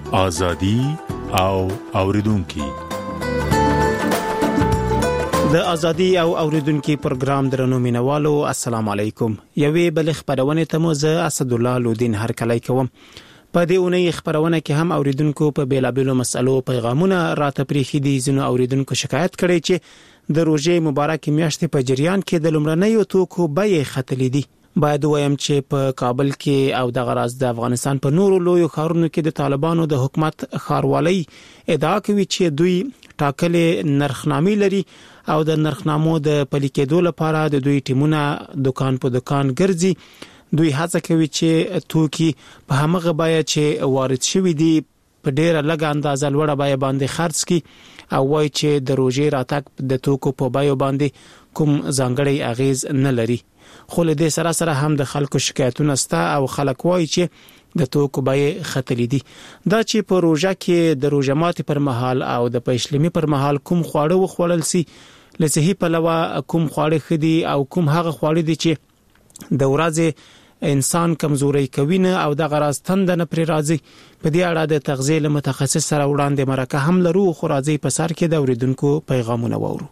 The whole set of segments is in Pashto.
ازادي او اوریدونکو د ازادي او اوریدونکو پروګرام درنو مینوالو السلام علیکم. یوې بل خبرونه ته مو زه اسد الله لودین هر کله کوم. په دې اونۍ خبرونه کې هم اوریدونکو په بیلابېلو مسلو پیغامونه راته پریخي دي. ځینو اوریدونکو شکایت کړي چې د روزې مبارک میاشتې په جریان کې د لومړنیو توکو بیې ختلې دي. باید وایم چې په کابل کې او د غراز د افغانستان په نورو لویو ښارونو کې د طالبانو د حکومت ښاروالۍ ادعا کوي چې دوی ټاکلې نرخنامې لري او د نرخنامو د پلي کېدو لپاره د دوی ټیمونه دکان په دکان ګرځي. دوی هڅه کوي چې توکي په همغه بیه چې وارد شوی دي په ډیره لږه اندازه لوړه بیه باندې خرڅ کړي او وایي چې د روزې راتګ د توکو په بیه باندې کوم ځانګړی اغیز نه لري. خو له دې سره هم د خلکو شکایتونه ستا او خلک وایي چې د توکو بیې ختلې دي. دا چې په روزه کې د روزه ماتي پر مهال او د پښلمي پر مهال کوم خواړه وخوړل سي له صحي پلوه کوم خواړه خدي او کوم هغه خواړه دي چې د ورځې انسان کمزوري کوي نه او د غراز تند نه پر راځي. په دې اړه د تغذیه له متخصص سره وړاندې مرکه هم لرو. خو راځي په سر کې د اوریدونکو پیغامونه وورو.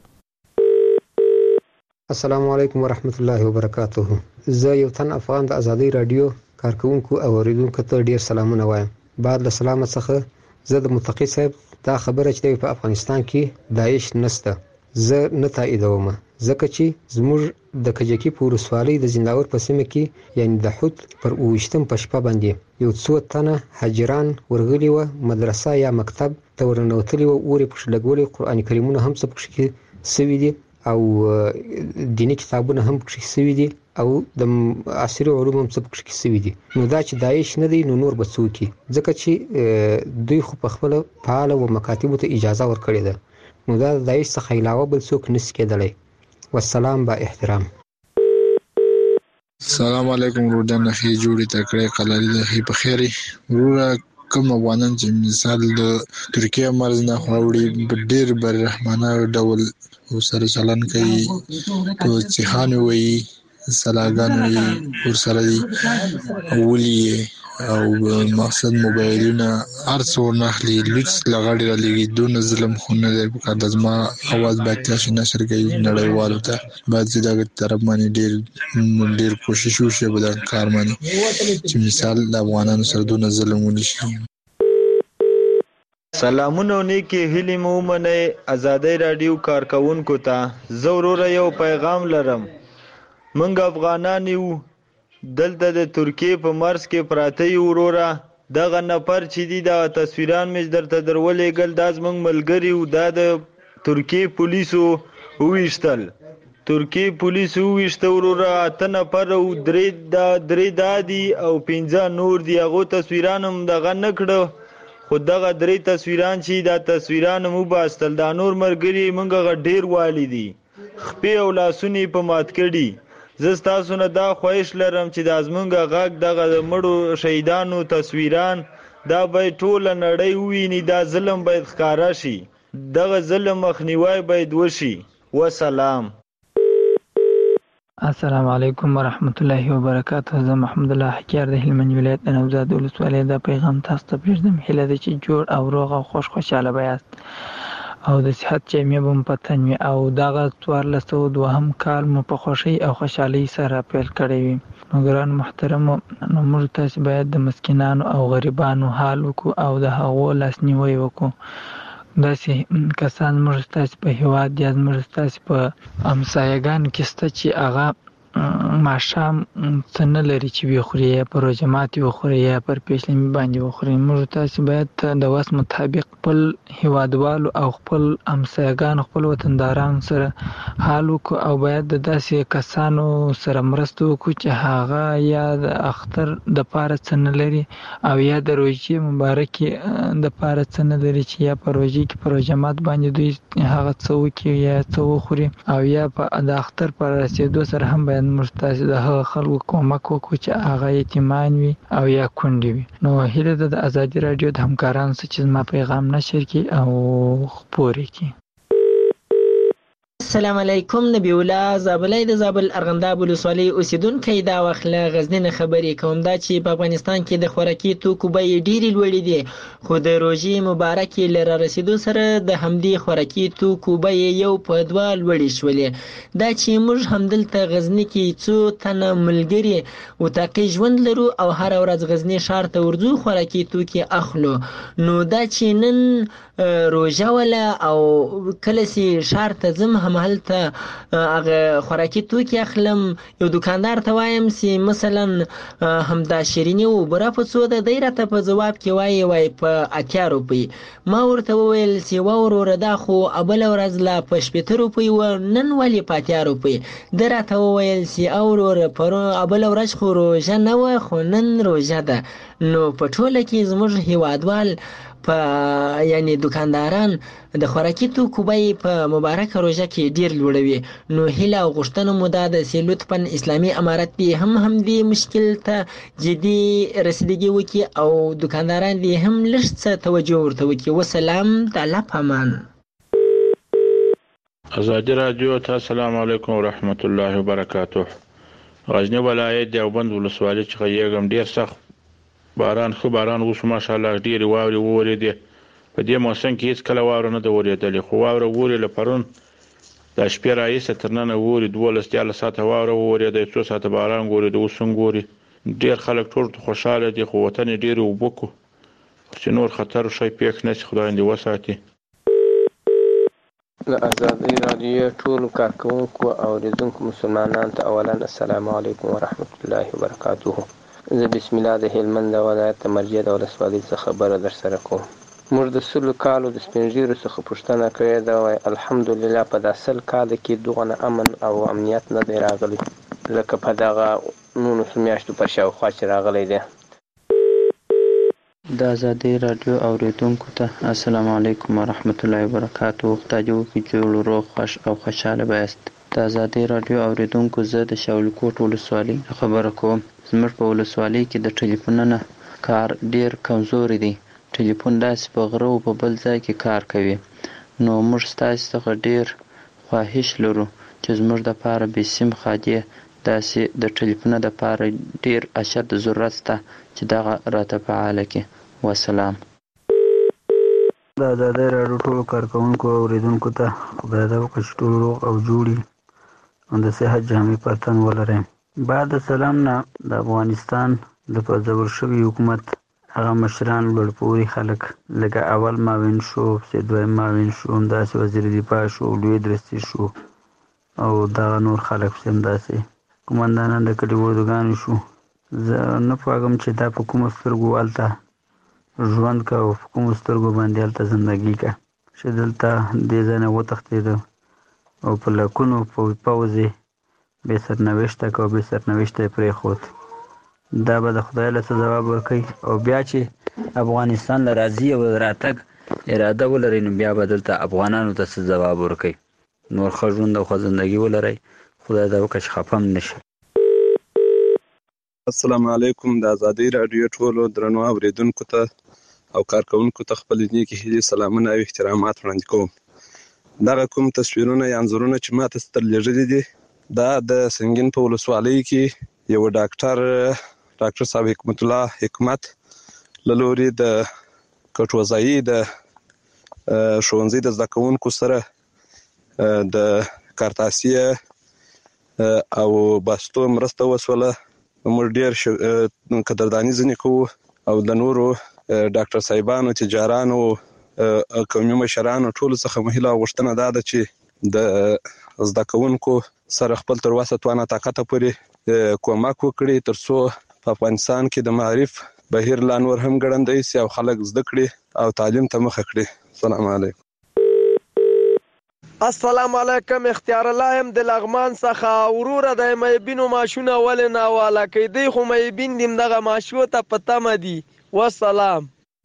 السلام علیکم ورحمت الله وبرکاته. زه یو تن افغان د ازادي رادیو کارکونکو او اوریدونکو ته ډیر سلامونه وایم. بعد له سلامت څخه زه د متقی صاحب دا خبره چې په افغانستان کې داعش نشته زه نه تاییدوم، ځکه چې زموږ د کجکی په ورسوالۍ د زنداور په سیمه کې یعنی د حوت پر 28 په شپه باندې یو څو تنه حاجران ورغلي و مدرسه یا مکتب ته ورنوتلي و اوري په شلګولي قران کریمونه هم څه پکې سوي دي او دینی کتابونه هم پکې سوي دي او د عصري علوم هم څه پکې سوي دي. نو دا چې داعش نه دی نو نور بڅوکي، ځکه چې دوی خو په خپل فعال او مکاتب ته اجازه ورکړي ده. نو دا داعش څخه علاوه بل څوک نس کېدلی. والسلام با احترام. السلام علیکم روډن خې جوړې تکړه قلالي د خې په خیري ورور کوم افغانان چې مثال د ترکیه مرز نه خوړې ډېر بر رحمانه ډول سره چلن کوي تو ځهان وي سلاګان وي ور سره ولي او مقصد موبایلونه ارڅو نخلي لوکس لغړی را لګي دون ظلم خونه دی په کانداز ما اواز باندې چې نشر کوي نړیوالو ته بعد دغه طرف باندې ډیر کوشش وشي په دا کار باندې چې مثال د افغانانو سره دون ظلم ونشي. سلامونه نیکی هیلی مومنه ازادي رادیو کارکونکو ته ضرور یو پیغام لرم. منګ افغانان یو دلته د ترکیه په مرز کې پراته یو وروره دغه نفر چې دی دا تصویران مې درته درولې ګل د زمنګ ملګری او د ترکیه پولیسو ویشتل وروره اته نفر او درې دادي او 15 نور دی. هغه تصویران هم دغه نکړه خو دغه درې تصویران چې دا تصویران مو باستل دا نور مرګري مونږه ډیر والی دي خپې او لاسونی په مات کړي. زستاسو نه دا خواهش لرم چې د ازمنګه غاګ دغه مړو شهیدانو تصویران دا به ټول نړۍ وویني. دا ظلم باید ښکارا شي، دغه ظلم مخنیوي باید وشي. وسلام. السلام علیکم ورحمت الله وبرکاته. زه محمد الله حکیار د هلمند ولایت د نوزاد ولسوالۍ د پیغام تاسو ته پرېږدم. هیله ده چې جوړ او روغ او خوشاله بیاست او د صحت جامې به مو په تن وي او دغه 1402 کال مو په خوښۍ او خوشحالۍ سره پیل کړی وي. نو ګران محترمو، نو موږ تاسو باید د مسکینانو او غریبانو حال وکړو او د هغو لاسنیوی وکړو. داسې کسان موږ ستاسو په هیواد یا موږ ستاسو په همسایګانو کې شته چې هغه ماښام څه نه لري چې وخوري، یا په روژه ماتي وخوري یا پر پیشلمي باندې وخوري. موږ تاسو باید د وس مطابق خپل هیوادوالو او خپل همسایګانو خپل وطندارانو سره حال وکړو او باید د داسې کسانو سره مرسته وکړو چې هغه یا د اختر د پاره څه نه لري او یا د روژې مبارکې د پاره څه نه لري چې یا په روژې کې په روژه مات باندې دوی هغه څه وکړي یا څه وخوري او یا د اختر پر رسېدو سره هم باید موږ تاسو د هغه خلکو کومک وکړو چې هغه یتیمان وي او یا کونډې وي. نو هیله ده د ازادي رادیو د همکارانو سره چې زما پیغام نشر کړي او خپور کړي. السلام علیکم. نبی الله زابلای د زابل ارغنداب ولسوالۍ اوسیدونکی دا وخت له غزني نه خبرې کوم. دا چې په افغانستان کې د خوراکي توکو بیې ډېرې لوړې دي، خو د روژې مبارکې له رارسېدو سره د همدې خوراکي توکو بیې یو په دوه لوړې شولې. دا چې موږ همدلته غزني کې څو تنه ملګري اتاقي ژوند لرو او هره ورځ غزني ښار ته ورځو خوراکي توکي اخلو، نو دا چې نن روژه وله او کله چې ښار ته ځم همهلته هغه خوراکي توکي اخلم، یو دکاندار ته وایم چې مثلا همدا شیریني او بوره په څو ده، دی راته په ځواب کې وایي په 80 روپۍ. ما ورته وویل چې وروره دا خو بله ورځ لا په 80 روپۍ و، نن ولې په 80 روپۍ؟ ده راته وویل چې وروره بله ورځ خو روژه نه وه خو نن روژه ده. نو په ټوله کې زموږ هیوادوال یعنی دکانداران د خوراکي توکو بیې په مبارکه روژه کې ډېر لوړوي. نو هیله او غوښتنه مو دا ده چې لطفا اسلامي امارت دې هم همدې مشکل ته جدي رسیدګي وکړي او دکانداران دې هم لږ څه توجه ورته وکړي. وسلام، د الله په امان. ازادي راډیو ته السلام علیکم ورحمت الله وبرکاته. غزنی ولایت دیوبند ولسوالۍ څخه یېږم. ډېر سخت باران اوس ماشاءالله ډېرې واورې وورېدې. په دې موسم کې هېڅ کله واوره نه ده ورېدلې، خو واوره وورې له پرون د شپې راهیسې تر ننه وورې 12-13 ساعته واوره وورېده، 2 ساعته باران ګورېده. اوس هم ګوري. ډېر خلک ټول خوشحاله دي، خو وطن یې ډېرې اوبه کړو چې نور خطر شی پېښ نه شي. خدای دې وساتي. له ازادۍ راډیو ټولو کارکوونکو او اورېدونکو مسلمانانو ته اولا السلام علیکم ورحمت الله وبرکاته. زه بسم الله د هلمند ولایت د مرجع د ولسوالۍ څخه خبره در سره کوم. موږ د 100 کالو د سپین ږیرو څخه پوښتنه کړې ده، وایي الحمدلله په دا 100 کال کې دغه امن او امنیت نه دی راغلی لکه په دغه 19 میاشتو په شاوخوا چې راغلی دی. د ازادۍ راډیو اوریدونکو ته السلام علیکم ورحمت الله وبرکاته. خدای دې وکړي چې روغ خوش او خوشحاله بایست. د ازادۍ راډیو اوریدونکو، زه د شاولکوټ ولسوالۍ خبره کوم. زموږ په ولسوالۍ کې د ټلیفونونو کار ډیر کمزوری دی. ټلیفون داسې په غره او په بل ځای کې کار کوي. نو موږ ستاسو څخه ډیر خواهش لرو چې زموږ دپاره بې سیم خادیه داسې د ټلیفونه دپاره ډیر اشد ضرورت شته چې دغه راته فعاله کړي. وسلام. د ازادۍ راډیو ټولو کارکوونکو او اورېدونکو ته خدای دې وکړي چې ټول روغ او جوړ او د صحت جامې په تن ولرئ. بعد سلام نه د افغانستان د په زور شوي حکومت هغه مشران لوړپوړي خلک لکه اول معاون شو، پسې دویم معاون شو، همداسې وزیر دفاع شو، لوی درستي شو او دغه نور خلک پسې همداسې قومندانان د کلي اردوګانو شو. زه نه پوهېږم چې دا په کومو سترګو هلته ژوند که او په کومو سترګو باندې هلته زندګي که چې دلته دې ځای نه وتښتېده او په لکونو پوځ یې بې سرنوشته که او بې سرنوشته یې پرېښود. دا به د خدای له څه ځواب ورکوي او بیا چې افغانستان له راځي او راتګ اراده ولرئ نو بیا به دلته افغانانو ته څه ځواب ورکوي. نور ښه ژوند او ښه زندګي ولرئ. خدای دې وکړي چې خفه هم نه شي. السلام علیکم. د ازادۍ راډیو ټولو درنو اورېدونکو ته او کارکوونکو ته خپلې نیکې هیلې، سلامونه او احترامات وړاندې کوم. دغه کوم تصویرونه یا انځورونه چې ما ته درلېږلي دي، دا د سنګین په ولسوالۍ کې یو ډاکټر صاحب حکمت الله حکمت له لوري د کټوځایي د ښوونځي د زده کوونکو سره د کارتاسیه او بستو مرسته وسوله. موږ ډېر قدرداني ځینې کوو او د نورو ډاکټر صاحبانو، تجارانو، قومي مشرانو ټولو څخه مو هیله او غوښتنه دا ده چې د زده کوونکو سره خپل تر وسه توانه طاقته پورې کومک وکړي تر څو په افغانستان کې د معرف بهیر لا نور هم ګړندی سي او خلک زده کړي او تعلیم ته مخه کړي. السلام علیکم. السلام علیکم. اختیار الله هم د لغمان څخه. وروره د میبینو ماشونه ولې ناواله کوي؟ دی خو میبین دیم دغه ماشو ته په تمه دي. والسلام.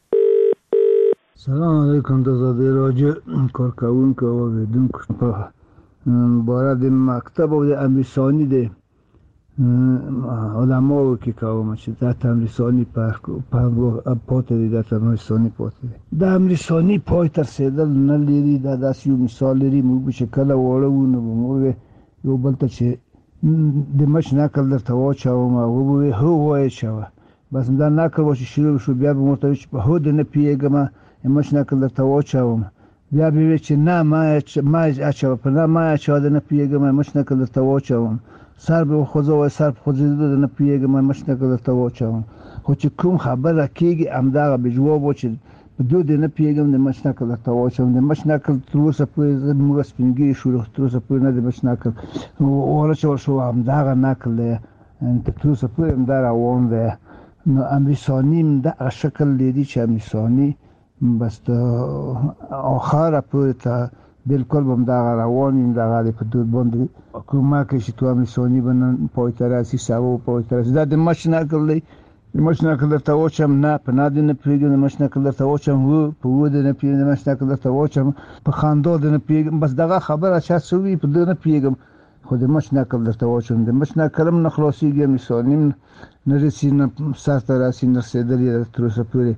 سلام علیکم. د ازادۍ راډیو کارکوونکو او اورېدونکو په باره د مکتب او د امیر ثاني د علماو کې کوم چې دا تمرسانی په پاتې دي، دا تمرسانی پاتې دي. دا تمرسانی پای تر رسیدل نه لري. دا داسې یو مثال لري، موږ چې کله واړه وو نو موږ یو بل ته چې د مچ نکل درته واچوم هغه به هو وایي چوه، بس دا نکل و چې شروع شو بیا به ورته وایي چې په هو دې نه پوهېږم مچ نکل درته واچوم، بیا به وایي چې نه ما اچوه، په نه ما اچوه د نه پوهېږم مچ نکل درته واچوم، سر به خوځوي سر په خوځېدو د نه پوهېږم مچ نکل درته واچوم. خو چې کوم خبره کېږي همدغه به جواب و چې په دو دې نه پوهېږم د مچ نکل درته واچوم. د مچ نکل تر اوسه پورې موږ سپینګیري شو، تر اوسه پورې نه د مچ نکل ورچول شو، همدغه نکل دی تر اوسه پورې همدا روان دی. نو امریساني دغه شکل لري چې امریساني بس د آخره پورې ته بالکل به همدغه روان وي، همدغه دی په دود باندې کومک کوي چې تو امریساني به نن پای ته راسي، سبا پای ته راسي. دا د مچ نکل دی. د مچ نکل درته واچوم، نه په نه دې نه پوهېږم د مچ نکل درته واچوم، په و دې نه پوهېږم د مچ نکل درته واچوم، په خندا دې نه پوهېږم، بس دغه خبره چا څه وي په دې نه پوهېږم، خو د مچ نکل درته واچوم. د مچ نکل هم نه خلاصېږي، امریساني هم نه رسي، نه سر ته راسي، نه رسېدلي ده تر اوسه پورې.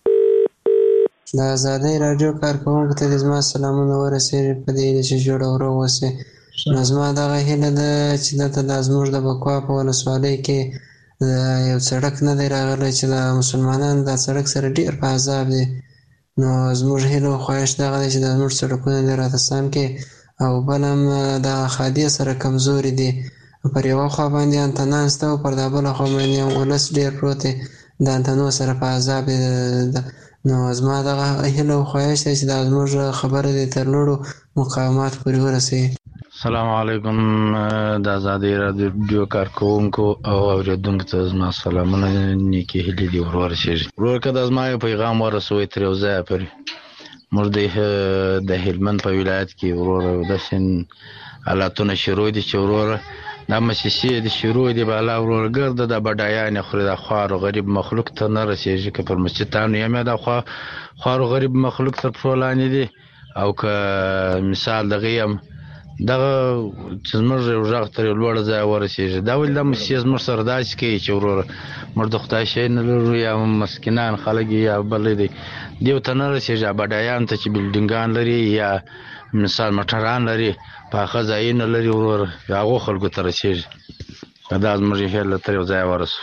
د ازادۍ راډیو کارکوونکو ته زما سلامونه ورسېږي په دې هیله چې جوړ او روغ اوسئ. نو زما دغه هیله ده چې دلته دا زموږ د بکوا په ولسوالۍ کې یو سړک نه دی راغلی چې د مسلمانانو دا سړک سره ډېر په عذاب دی. نو زموږ هیله او خواهش دغه دی چې دا زموږ سړکونه دې راته سم کړي، او بل هم د خادیې سره کمزوري دي. پر یوه خوا باندې انتنان شته او پر دا بله خوا باندې ولس ډېر پروت دی، د انتنو سره په عذاب دی. نو زما دغه هیله او خواهش دی چې دا زموږ خبره دې تر لوړو مقامات پورې ورسوي. السلام علیکم د ازادۍ راډیو کارکوونکو او اورېدونکو ته زما سلامونه، نیکې هیلې دې ورسېږي. ورور که دا زما یو پیغام ورسوئ تر یو ځایه پورې. موږ د هلمند په ولایت کې وروره داسې حالاتونه شروع دي چې وروره دا مسیسې د شروع دي بالا وروره ګرده د بډایانې خوري، دا خوار و غریب مخلوق ته نه رسېږي. که پر مسجدانو یم دا خوار و غریب مخلوق تر پښو لاندې دي، او که مثال دغه یم دغه چې زموږ یو غږ تر یو لوړ ځای ورسېږي. دا ولې دا مسیح زموږ سره داسې کوي چې وروره موږ د خدای شی نه لرو، یا مسکینان خلک یا بل دی دیو ته نه رسېږي. بډایانو ته چې بلډینګان لري یا مثال موټران لري، پاخه ځایونه لري وروره، هغو خلکو ته رسېږي. دا زموږ هیله تر یو ځای ورسوي.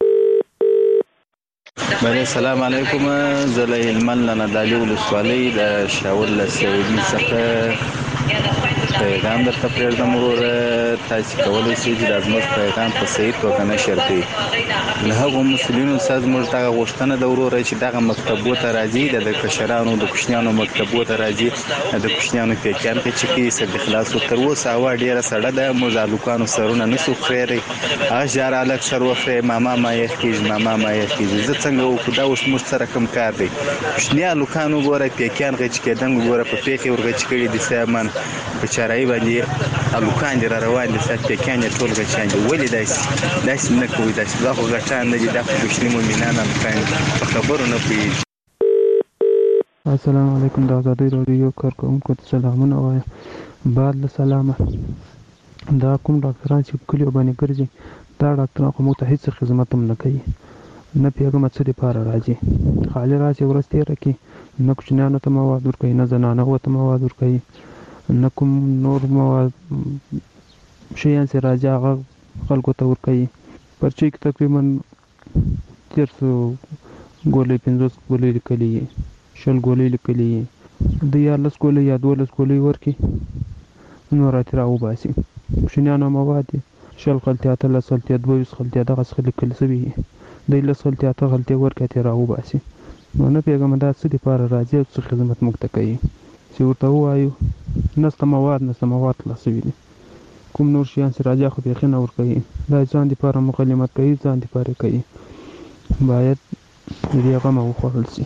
بله السلام علیکم. زه له هلمند له نادعلي ولسوالۍ د شاول له سعودي څخه پیغام درته پرېږدم. وروره تاسې کولی شئ چې دا زموږ پیغام په صحیح توګه نشر کړئ. له هغو مسؤلینو څخه زموږ دغه غوښتنه ده وروره چې دغه مکتبو ته راځي، د کشرانو د کوچنیانو مکتبو ته راځي، د کوچنیانو پیکیان چې کوي سر د خلاصو. تر اوسه هوا ډېره سړه ده، موږ د هلکانو سرونه نشو خورېدی. هغه ژار هلک سر وخورې ماما ما یخ کېږي، ماما ما یخ کېږي. زه څنګه وکړو؟ دا اوس موږ سره کوم کار دی؟ کوچني هلکان وګوره پیکیان غچ کېدنګ وګوره په پیښې ورغچ کړي دي سامان په چارایي باندې هلکان دي را روان دي، سات پیکیان یې ټول غچان دي. ولې داسې نه کوئ؟ داسې دا خو غټان نه دي، دا خو کوچني مؤمنان هلکان دي، په خبرو نه پوهېږي. السلام علیکم. د ازادۍ راډیو کارکوونکو ته سلامونه وایم. بعد له سلامه دا کوم ډاکټران چې کلیو باندې ګرځي، دا ډاکټران خو موږ ته هېڅ خدمت هم نه کوي، نه پوهېږم څه دپاره راځي. خالي راسي ورځ تېره کړي، نه کوچنیانو ته مواد ورکوي، نه زنانهو ته مواد ورکوي، نه کوم نور مواد شیان چې راځي هغه خلکو ته ورکوي. پرچې کې تقریبا 1300 ګولۍ 50 ګولۍ لیکلي وي، 100 ګولۍ لیکلي وي. د 11 ګولۍ یا 12 ګولۍ ورکړي، نو راتې راوباسي. کوچنیانو مواد دي 100 غلطۍ، 18 غلطۍ، 22 غلطۍ دغسې لیکل شوي وي. دی 10 غلطۍ 8 غلطۍ ورکړي ترې راوباسي. نو نه پوهېږم دا څه دپاره راځي او څه خدمت موږ ته کوي چې ورته ووایو نسته مواد خلاص شوي دي. کوم نور شیان چې راځي خو بیخي نه ورکوي. دا ځان دپاره مکلمت کوي، ځان دپاره کوي. باید د دې غمه وخوړل شي.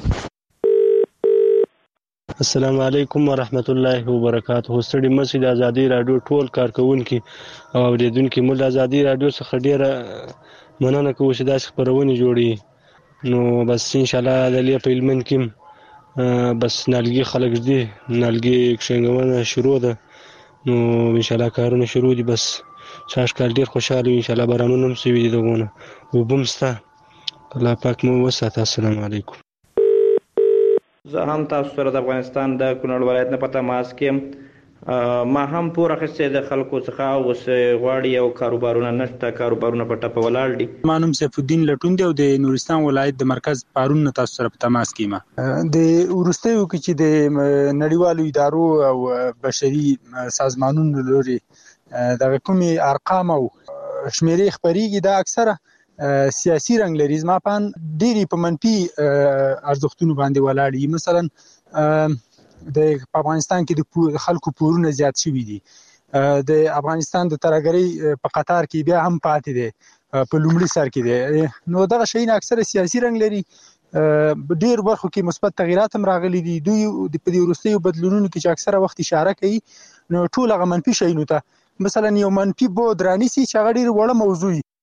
السلام علیکم ورحمت الله وبرکاته. ستړي مه شئ. د ازادۍ راډیو ټول کارکوونکي او اورېدونکي موږ د ازادۍ راډیو څخه ډېره مننه کوو چې داسې خپرونې جوړوي. نو بس انشاءالله د دې په هلمند کې بس نالګي خلک دي، نالګي کښېنګونه شروع ده. نو انشاءالله کارونه شروع دي. بس څاښکال ډېر خوشحاله یو انشاءالله بارانونه هم سوي دي دغونه اوبه هم شته الله پاک مو وساته. السلام علیکم. زه هم تاسو سره د افغانستان د کونړ ولایت نه په تماس کې ما هم پور اخیستی د خلکو څخه اوس غواړي او کاروبارونه نشته، کاروبارونه په ټپه ولاړ دي. ما نوم سیف الدین لټون دی او د نورستان ولایت د مرکز پارون نه تاسو سره په تماس کې یم. د وروستیو کې چې د نړیوالو ادارو او بشري سازمانونو لوري دغه کومې ارقام او شمیرې خپریږي دا اکثره سیاسي رنګ لري. زما پان ډېری په منفي ارزښتونو باندې ولاړ دي. مثلا د افغانستان کې د خلکو پورونه زیات شوي دي. د افغانستان د ترهګرۍ په قطار کې بیا هم پاتې دی، په لومړي سر کې دی. نو دغه شیونه اکثره سیاسي رنګ لري. ډېر برخو کې مثبت تغیرات هم راغلي دي. دوی په دې وروستیو بدلونونو کې چې اکثره وخت اشاره کوي نو ټول هغه منفي شیونو ته، مثلا یو منفي بود رانیسي چې هغه ډېر وړه موضوع وي.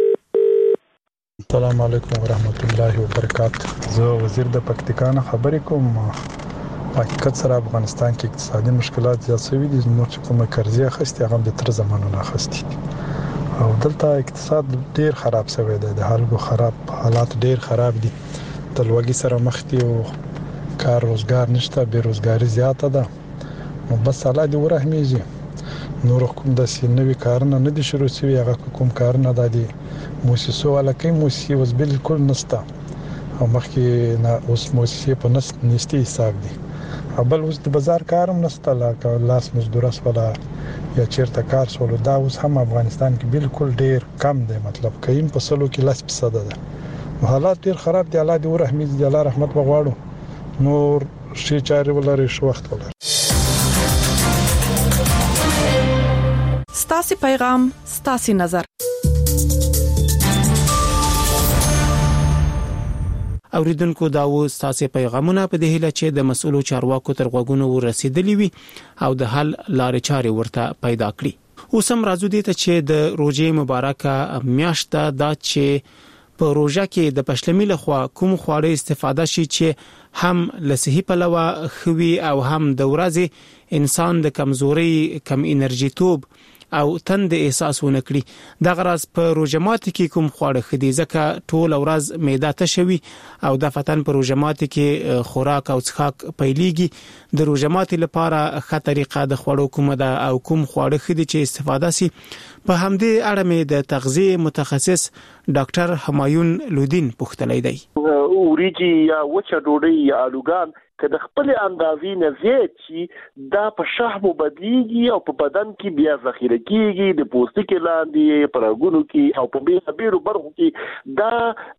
السلام علیکم ورحمت الله وبرکاته. زه وزیر د پکتیکا نه خبرې کوم. حقیقت سره افغانستان کې اقتصادي مشکلات زیات شوي دي. زموږ چې کومه قرضې اخیستې هغه د تر زمانو نه اخیستې او دلته اقتصاد ډېر خراب شوی دی. د خلکو حالات ډېر خراب دي. د لوږې سره مخ دي او کار روزګار نشته، بېروزګاري زیاته ده. نو بس الله دې ورحمېږي. نور کوم داسې نوي کارونه نه دي شروع شوي. هغه کوم کارونه دا دي موسسو والا کوي، موسسې اوس بالکل نشته او مخکې نه اوس موسسې په نشتي حساب دي. بل اوس د بازار کار هم نشته، لکه لاس مزدوره سوله یا چیرته کار سوله. دا اوس هم افغانستان کې بالکل ډېر کم دی. مطلب کیم په سلو کې 10% ده. حالات ډېر خراب دي. الله دې ورحمېږي. د الله رحمت وغواړو، نور ښې چارې ولري، ښه وخت ولري. ستاسو پیغام ستاسو نظر. اوریدونکو داو ستاسو پیغامونه په دې هیله چې د مسؤلو چارواکو تر غوږونو ورسېدلی وي او د حل لارې چارې ورته پیدا کړي. اوس هم راځو دې ته چې د روزې مبارکه میاشت دا چې په روزه کې د پښلمي لخوا کوم خواړه استفاده شي چې هم له صحي پلوه خوي او هم د ورځې انسان د کمزوري، کم انرژي توب او تند احساس ونکړي. د غرض په روزمات کې کوم خواړه خدي ځکه ټول ورځ معده تشوي او د فتن په روزمات کې خوراک او څښاک پیليږي. د روزمات لپاره ښه طریقه د خوړو کومه ده او کوم خواړه خدي چې استفاده سي. په همدې اړه مې د تغذیه متخصص ډاکټر همایون لودین پوښتنه دی. اوریجی یا وچه ډوډۍ یا الوګان که د خپل اندازې نه زیات شي دا په شحمو بدلیږي او په بدن کې بیا ذخیره کیږي، د پوستکي لاندې په رګونو کې او په بیلابیلو برخو کې دا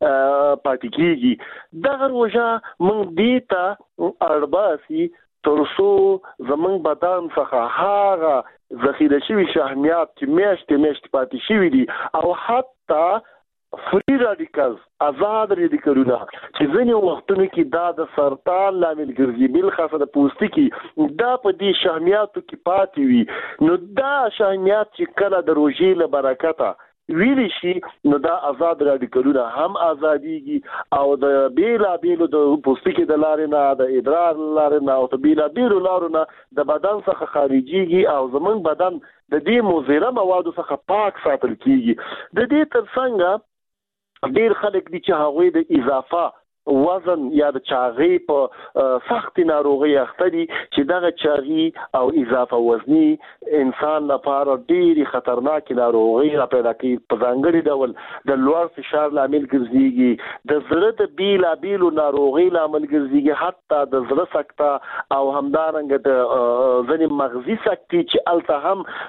پاتې کیږي. دغه روژه موږ دې ته اړباسي ترڅو زموږ بدن څخه هغه ذخیره شوي شحمیات چې میاشتې پاتې شوي دي او حتی فری رادیکالز، آزاد رادیکالونه چې ځینې وختونو کې دا د سرطان لامل ګرځي، بالخاصه د پوستکي، دا په دې شحمیاتو کې پاتې وي. نو دا شحمیات چې کله د روژې له برکته ویلی شي نو دا آزاد رادیکالونه هم آزادیږي او د بیلابیلو د پوستکي د لارې نه، د ادرار لارې نه او د بیلابیلو لارو نه د بدن څخه خارجيږي او زموږ بدن د دې مضره موادو څخه پاک ساتل کیږي. د دې ترڅنګ ډیر خلک دي چې هغوی د اضافه وزن یا د چاغي په سخت ناروغي اخته دي چې دغه چاغي او اضافه وزني انسان لپاره ډیری خطرناک ناروغي را پیدا کوي. په ځانګړي ډول د لوړ فشار لامل ګرځيږي، د زړه د بیلابیلو ناروغي لامل ګرځيږي، حتی د زړه سکته او همدارنګه د ځینې مغزي سکتې چې الته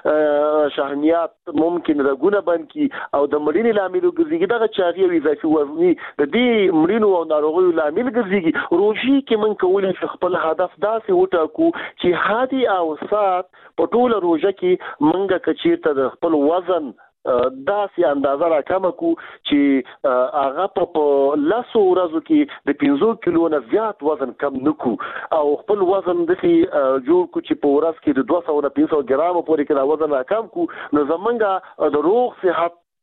هم شحمیات ممکن رګونه بند کی او د مړینې لامل ګرځيږي. دغه چاغي او اضافي وزني د دې مړینو او ناروغیو لامل ګرځيږي. روژې کې موږ کولی شو خپل هدف داسې وټاکو چې هادي او سات په ټوله روژه کې موږ کچیرته د خپل وزن داسې اندازه راکمه کو چې هغه په 10 ورځو کې د 15 کیلو نه زیات وزن کم نکو او خپل وزن د جوړ کو چې په ورځ کې د 200 نه 500 ګرام پورې کې وزن راکم کو. نو زمونږ د روغ صحت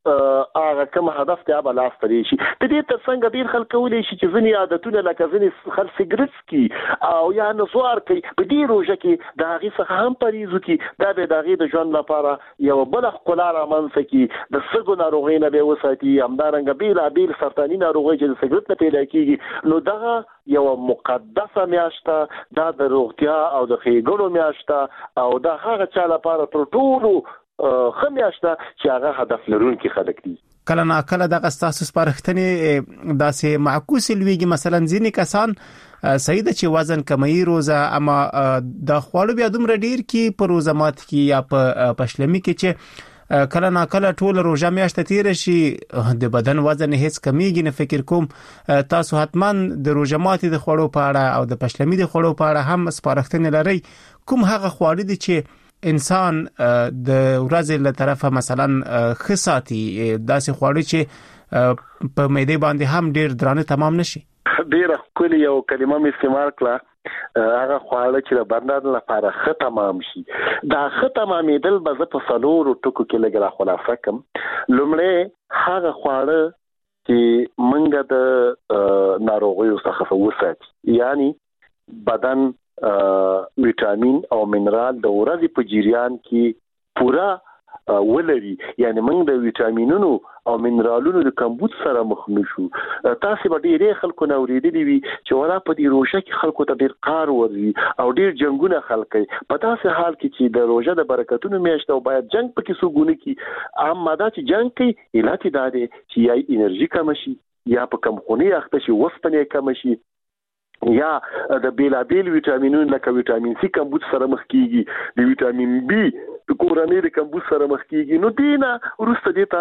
هغه کوم هدف ته به لاس ترې شي. د دې ترڅنګ ډېر خلک کولی شي چې ځینې عادتونه لکه ځینې خلک سګرټ څکي او یا نسوار کوي په دې روژه کې د هغې څخه هم پرهیز وکړي. دا به د هغې د ژوند لپاره یوه بله ښکلا رامنځته کړي. د سږو ناروغۍ نه به یې وساتي، همدارنګه بېلابېل سرطاني ناروغۍ چې د سګرټ نه پیدا کېږي. نو دغه یوه مقدسه میاشت ده، دا د روغتیا او د ښېګڼو میاشت ده او دا هغه چا لپاره تر ټولو ښه میاشت ده چې هغه هدف لرونکي خلک دي. کله ناکله دغه ستاسو سپارښتنې داسې معکوسې لویږي. مثلا ځینې کسان صحیح ده چې وزن کموي روزه، اما د خواړو بیا دومره ډیر کې په روزه مات کې یا په پشلمي کې چې کله ناکله ټول روزه میاشت تیر شي د بدن وزن هیڅ کمیږي نه. فکر کوم تاسو حتما د روزه ماتي د خواړو په اړه او د پشلمي د خواړو په اړه هم سپارښتنې لري. کوم هغه خواړه دي چې انسان د ورځې له طرفه مثلا ښه ساتي، داسې خواړه چې په معدې باندې هم ډیر درانه تمام نشي؟ ډیره ښکلې یو کلمه مې استعمال کړه، هغه خواړه چې د بدن لپاره ښه تمام شي. دا ښه تمامېدل به زه په 4 ټکو کې لږ راخلاصه کړم. لومړی هغه خواړه چې موږ د ناروغیو څخه وساتي، یعنی بدن ویټامین او منرال د ورځې په جریان کې پوره ولري. یعنی موږ د ویټامینونو او منرالونو د کمبود سره مخ نشو. تاسو به ډېرې خلکو نه اورېدلي وي چې ولا په دې روژه کې خلکو ته ډېر کار ورځي او ډېر جنګونه خلک کوي. په داسې حال کې چې د روژه د برکتونو میاشت او باید جنګ پکې څوک ونه کړي، اما دا چې جنګ کوي علت یې دا دی چې یا انرژي کمه شي، یا په کمخوني اخته شي، اوسپنې کمه شي، یا د بیلابیل ویټامینونو لکه ویټامین سی کمبود سره مخ کیږي، د ویټامین بی کورنۍ د کمبود سره مخ کیږي. نو دینا وروسته دې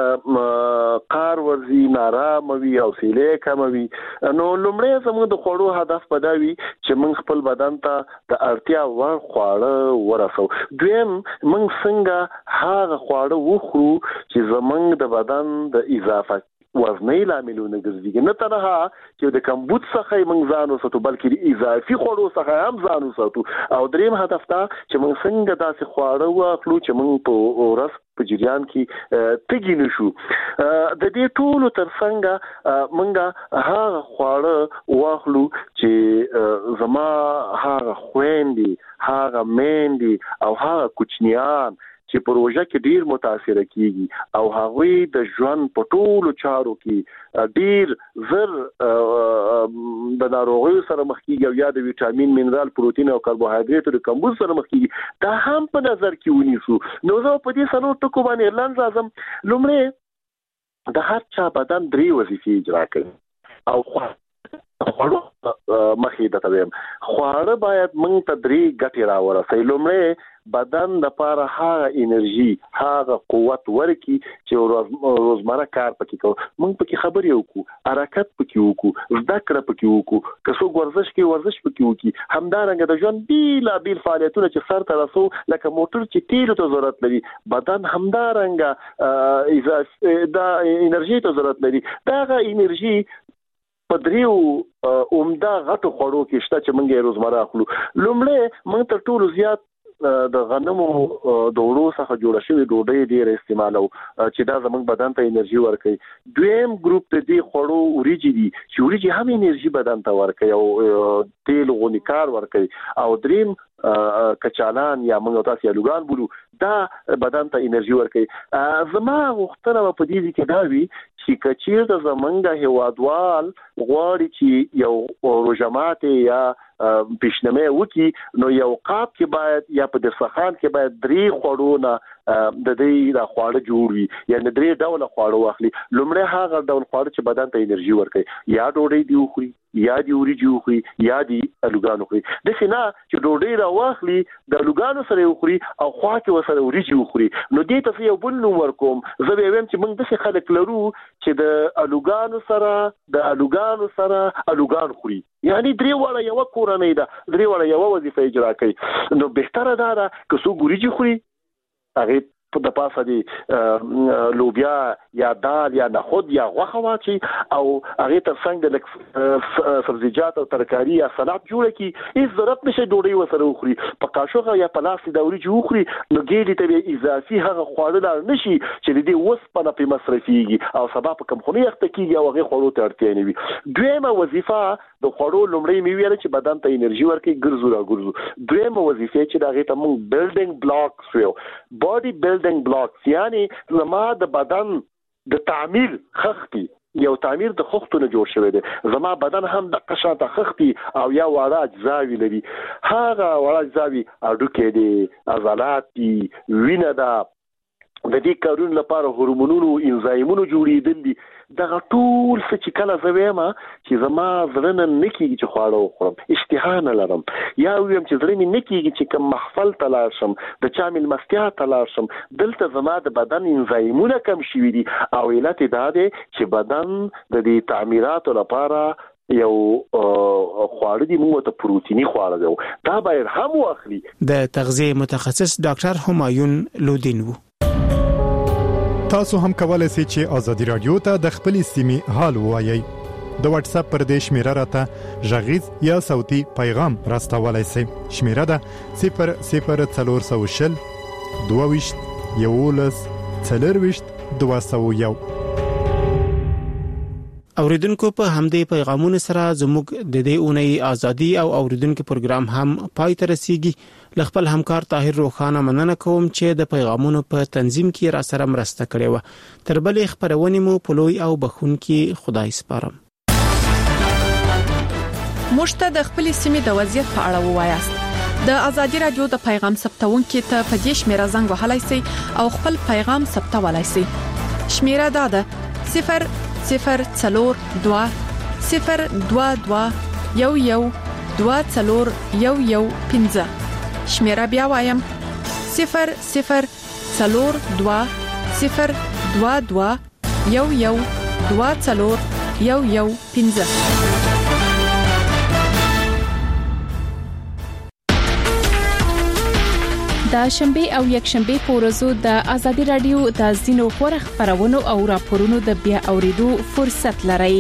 ته کار ورځي، نارامه وي، حوصله کمه وي. نو لومړی زموږ د خوړو هدف به دا وي چې موږ خپل بدن ته د اړتیا وړ خواړه ورسو. دویم موږ څنګه هغه خواړه وخورو چې زموږ د بدن د اضافه وزنۍ لاملونه ګرځي، نه تنها چې د کمبود څخه موږ ځان وساتو بلکې د اضافي خوړو څخه هم ځان وساتو. او دریم هدف دا چې موږ څنګه داسې خواړه واخلو چې موږ په ورځ په جریان کې تږي نشو. د دې ټولو ترڅنګ موږ هغه خواړه واخلو چې زما هغه خويندې، هغه میندې او هغه کوچنیان چې په روژه کې ډیر متاثر کیږي او هغوی د ژوند په ټولو چارو کې ډیر زر د ناروغیو سره مخ کیږي او یا د ویټامین، منرال، پروتین او کاربوهایډریټو د کمبود سره مخ کیږي. دا هم په نظر کې ونیسو. نو زه په دې 4 ټکو باندې اعلان راځم. لومړی د هر چا بدن 3 وظیفې اجرا کوي او خواړه مخې د تویم خواړه باید موږ ته 3 ګټې راورسوي. لومړی بدن د لپاره هغه انرژي، هغه قوت ورکي چې روزمره کار پکې کوو. موږ پکې خبرې وکړو، حرکت پکې وکړو، زده کړه پکې وکړو، که څوک ورزش کوي ورزش پکې وکړي. همدارنګه د ژوند بیلابیل فعالیتونه چې سر ته رسو لکه موټر چې تیلو ته ضرورت لري، بدن همدارنګه دا انرژي ته ضرورت لري. دغه انرژي په 3 عمده غټو خوړو کې شته چې موږ یې روزمره اخلو. لومړی موږ تر ټولو زیات د غنمو د وړو څخه جوړه شوې ډوډۍ ډېر استعمالو چې دا زموږ بدن ته انرژي ورکوي. دویم ګروپ د دې خوړو وریجې دي چې وریجې هم انرژي بدن ته ورکوي او تیل غونی کار ورکوي. او دریم کچالان یا موږ تاسو یې لوګان بولو، دا بدن ته انرژي ورکوي. زما غوښتنه په دې کې دا وي چې کچیر د زمونږ هیوادوال غواړي چې یو روژه ماتي یا پیشنمه وکي، نو یو قاب کې باید یا په دسترخوان کې باید 3 خوړونه د دې د خواړه جوړ وي، یعنی 3 ډول خواړه واخلي. لومړی هغه ډول خواړه چې بدن ته انرژي ورکوي، یا ډوډۍ دی وخوري، یا دی وریجې وخوري، یا دی الوګان وخوري. دغه نه چې ډوډۍ را واخلي د الوګانو سره وخوري او خوا کې وسره وریجې وخوري. نو دې ته یو بل نوم ورکوم. زه به ویم چې موږ د خلک لرو چې د الوګانو سره الوګان خوري، یعنی 3 وړه یو کورنۍ ده، 3 وړه یو وظیفه اجرا کوي. نو بهتره ده که څو وریجې خوري، هغه په د پاسه دي لوبیا یا دال یا نخود یا غوښه واچي او هغه تر څنګ د سبزیجات او ترکاری یا سلاد جوړ کی هیڅ ضرورت نشي ډوډۍ وسره وخوري په قاشوغه یا په لاس د اوري جوړي نو ګېډې ته اضافي هغه خواړه نشي چې د وسپنه په مصرفيږي او سبب کوم خوني وخت کېږي او هغه خوړو ته اړتیا نه وي. دویمه وظیفه د خوړو لومړی میویل چې بدن ته انرژي ورکړي ګرځو دویمه وظیفه چې دا غي ته موږ بلډینګ بلاکس ویو باډي بلډینګ بلاکس یعنی زما د بدن د تعمیر خختي یو تعمیر د خختونه جوړ شوی دی زما بدن هم د قشاته خختي او یا وړه اجزاوی لري هغه وړه اجزاوی اډوکې دي عضلات دي وینه ده د دې کارونو لپاره هورمونونو انزایمونو جوړېدل دي دا ټول څه چې کله زویما چې زما زړه نه کیږي چې خواړه وخورم اشتها نه لرم یا ویم چې زړه مې نه کیږي چې کوم محفل ته لاړ شم د چا ملمستیا ته لاړ شم دلته زما د بدن انزایمونه کم شوي دي او علت دا دی چې بدن د دې تعمیراتو لپاره یو خواړه دي موږ ته پروتینی خواړه دی دا باید هم واخلي. د تغذیه متخصص ډاکټر همایون لودین وو. تاسو هم کولای شئ چې آزادي رادیو ته د خپلې سیمې حال ووایي. د واتس اپ پر دې شمیره راته ژغیز یا صوتي پیغام راستولای شئ. شمیره ده 00420 22 11 4 اوریدونکو په همدې پیغامونو سره زموږ د دې اونۍ ازادي او اوریدونکو پروګرام هم پای ته رسیږي. لخپل همکار طاهر روخانه مننه کوم چې د پیغامونو په تنظیم کې را سره مرسته کړې و. تر بلې خبرونه مو په لوی او بخونکي خدای سپارم. مشته د خپل سیمې د وضعیت په اړه ووایاست. د ازادي رادیو د پیغام ثبتونکو ته په دې شمیره زنګ وهلای شئ او خپل پیغام ثبتولای شئ. شمیره دا ده 002 022 11 2 شمیره بیا وایم 002 022 11 د شنبه او یک شنبه په ورځو د ازادي رادیو د زینو خبرونه خبرونو او راپورونو د بیا اوریدو فرصت لرئ.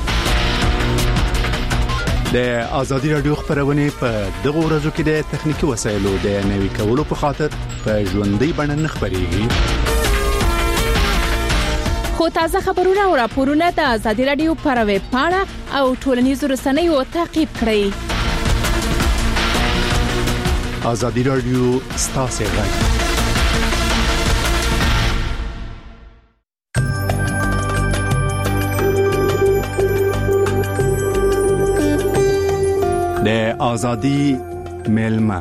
د ازادي رادیو خبرونه په دغه ورځو کې د تخنیکی وسایلو د نوي کولو په خاطر په ژوندۍ بڼه خبريږي. خو تازه خبرونه او راپورونه د ازادي رادیو پر ویب پاڼه او ټولنیزو رسنیو تعقیب کړئ. ازادي رادیو ستاسو غږ. د ازادي ملما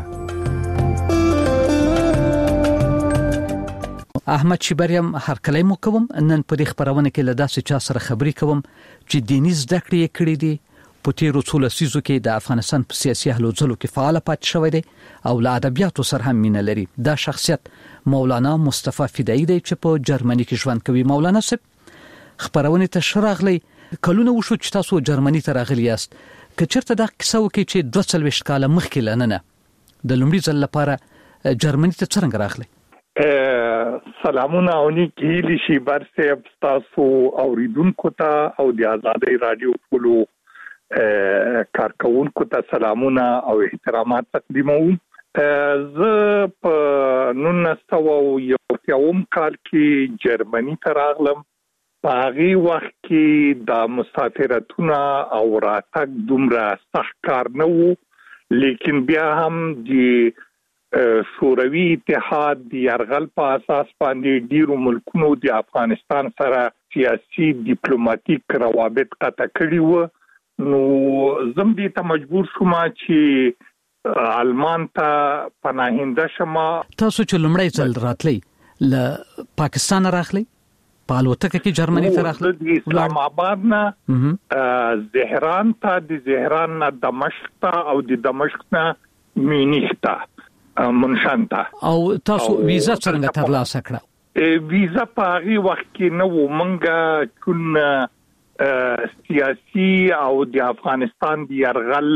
احمد شبریم هر کله مو کوم نن په دې خبرونه کې لداسې چا سره خبري کوم چې دیني زده کړې کړې دي په تیرو څو لسیزو کې د افغانستان په سیاسي هلو ځلو کې فعال پاتې شوی دی او له ادبیاتو سره هم مینه لري. دا شخصیت مولانا مصطفی فدایی دی چې په جرمني کې ژوند کوي. مولانا صاحب خبرونه ته شراغلی کلونه وشو چې تاسو جرمني ته راغلی یاست. که چېرته دا قصه وکړي چې 22 کال مخکې لننه د لومړي ځل لپاره جرمني ته څنګه راغلی؟ سلامونه او نیکی لشي برسه تاسو اوریدونکو ته او د آزادۍ رادیو ټولو کارکونکو ته سلامونه او احترامات تقدیموم. زه په 1991 کال کې جرمني ته راغلم. په هغه وخت کې د مسافرتونه او راتګ دومره سخت کار نه وو، لیکن بیا هم د شوروي اتحاد د یرغل په اساس باندې ډیرو ملکونو د افغانستان سره سیاسي ډیپلوماټیک روابط قطع کړي وو. نو زم دې ته مجبور شوم چې آلمان ته پناهنده شم. تاسو چې لمړی ځل راتلی له پاکستان راغلی په الوتکه کې جرمني ته راغلی د اسلام آباد نه زهران ته، د زهران نه دمشق ته او د دمشق نه مینیخ ته منشن ته. او تاسو ویزا څنګه ترلاسه کړه؟ ویزا په هغه وخت کې نه و. منګه چون سیاسي او د افغانستان د يرغل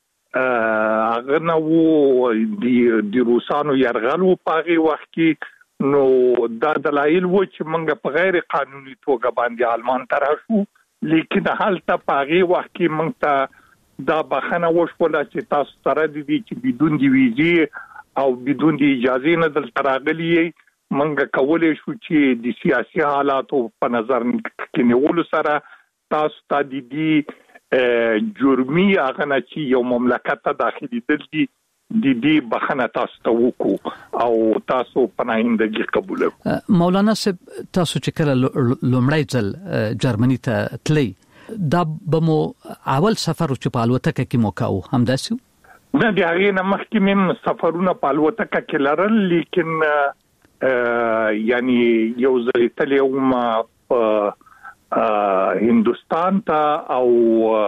هغه نو د روسانو يرغل په هغه وخت کې نو دا دلایل و چې موږ په غیر قانوني توګه باندې آلمان ته راشو لیکن حالته په هغه وخت کې موږ ته دا بخنه وشوله چې تاسو سره دي چې بدون دی ویزه او بدون دی اجازه نه دلته راغلي موږ کولای شو چې د سیاسي حالاتو په نظر کې نیولو سره تاسو ته د جرمي هغه نه چې یو مملکت ته داخلي دي د بخنه تاسو ته وکړو او تاسو پناهندګي قبول کړئ. مولانا صاحب تاسو چې کله لومړی ځل جرمني ته تللی دا به مو اول سفر چې په الوتکه کې مو کاوه همداسې نه دی هغه نه مخکې مم سفرونه په الوتکه کې لرل لیکن یعنی یو ځل تللی وم هندوستان ته او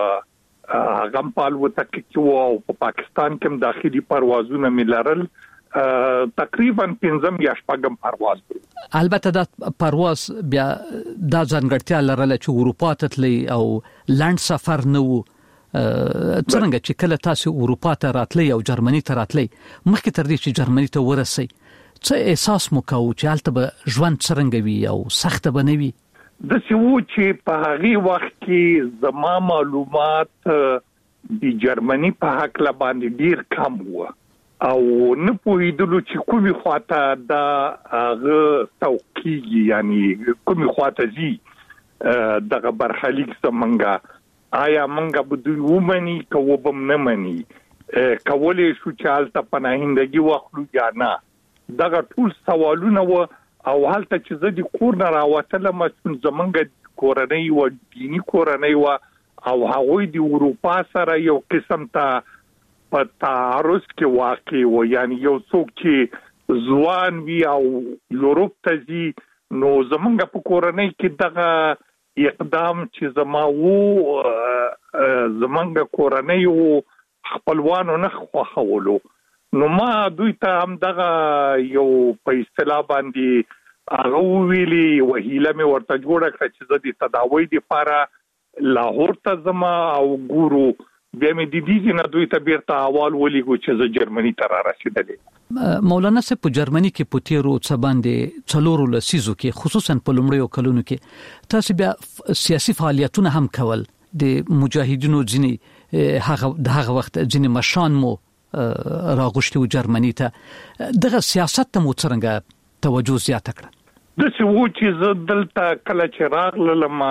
هغه په الوتکه کې او په پاکستان کې داخلي پروازونه ملرل تقریبا 15 یا 16 پرواز دی. البته دا پرواز بیا د ځانګړتیا لرله چې اروپا ته تللی او لاند سفر نه وو. څنګه چې کله تاسو اروپا ته راتلی او جرمني ته راتلی مخکې تر دې چې جرمني ته ورسئ څه احساس مو کاوه چې هلته به ژوند څرنګه وي او سخت به نه وي؟ د سیو چې په هغه وخت کې زما معلومات د جرمني په حق لا باندې ډیر کم و او نه پوهیدلو چې کومي خواته دا هغه توقیږي یعنی کومي خواته زی دغه برخلیک زمونږه آیا مونږه به دوی ومني که وبم نه مني کولای شو چې هلته پناهندګي واخلو یا نه دغه ټول سوالونه و او هلته چې زه د کور نه راوتلم زمونږ کورنۍ و دینی کورنۍ و او هغوی د اروپا سره یو قسم ته په تعارض کې واقع و یعنی یو څوک چې ځوان وي او یورپ ته ځي نو زمونږ په کورنۍ کې دغه اقدام چې زما وو زمونږ کورنۍ و خپلوانو نه خوښولو نو ما دوی ته هم دغه یو په اصطلاح باندې هغه ویلي وهیله مې ورته جوړه کړه چې زه د تداوی لپاره لاهور ته ځم او ګورو بیا مې د دې نه دوی ته بیرته احوال ولیکو چې زه جرمني ته را رسیدلی. مولانا صاحب په جرمني کې په تیرو څه باندې څلورو لسیزو کې خصوصا په لومړیو کلونو کې تاسو بیا سیاسي فعالیتونه هم کول د مجاهدینو ځینې هغه وخت ځینې مشان مو راغوشتي و جرمني ته دغه سیاست ته مو څنګه توجه زیاته کړه؟ د څه و چې زه دلته کله چې راغلم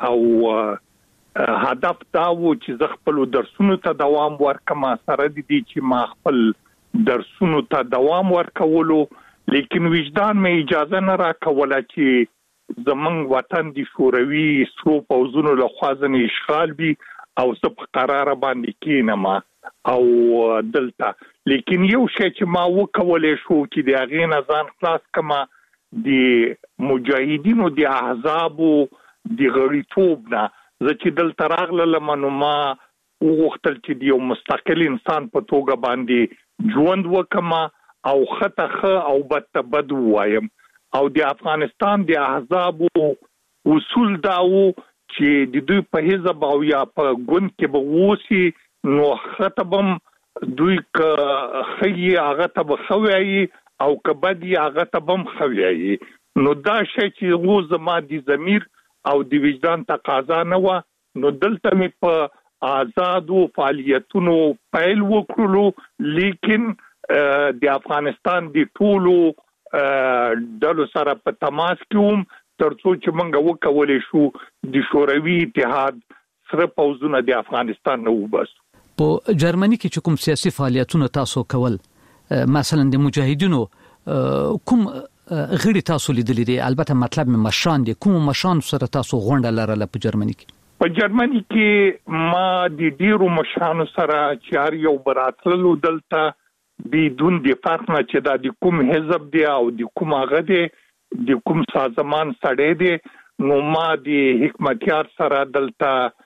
او هدف دا و چې زه خپل درسونو ته دوام ورکم سره د دې چې ما خپل درسونو ته دوام ورکولو لیکن وجدان مې اجازه نه راکوله چې زمونږ وطن د شوروي سرو پوځونو لخوا ځنې اشغال وي او زه په قراره باندې کېنم او دلته لیکن یو شی چې ما وکولای شو چې د هغې نه ځان خلاص کما د مجاهدینو د احزابو د غړیتوب نه زه چې دلته راغلم نو ما وغوښتل چې د یو مستقل انسان په توګه باندې ژوند وکما او خطه او بد وایم او د افغانستان د احزابو اصول داو چې د دوی په حزب او یا په ګوند کې به ووسی نو خطبم دوی که خی هغه ته بخوي او کبدي هغه ته بم خوي نو دا شی چې غو زما د ضمیر او د وجدان تقاضا نه و نو دلته مې په آزادو فعالیتونو پیل وکړلو لیکن د افغانستان د ټولو ډلو سره په تماس کې وم ترڅو چې موږ وکولای شو د شوروي اتحاد سره پوزونه د افغانستان نه وباسو. په جرمني کې چې کوم سیاسي فعالیتونه تاسو کول مثلا د مجاهدینو کوم غړي تاسو لیدلې دي البته مطلب مې مشان دي کوم مشان سره تاسو غونډه لرله په جرمني کې؟ په جرمني کې ما د ډیرو مشانو سره چې یو براتلو دلته بدون د فرق نه چې دا د کوم حزب دی او د کوم هغه دی د کوم سازمان سړی دی نو ما د حکمتیار سره دلته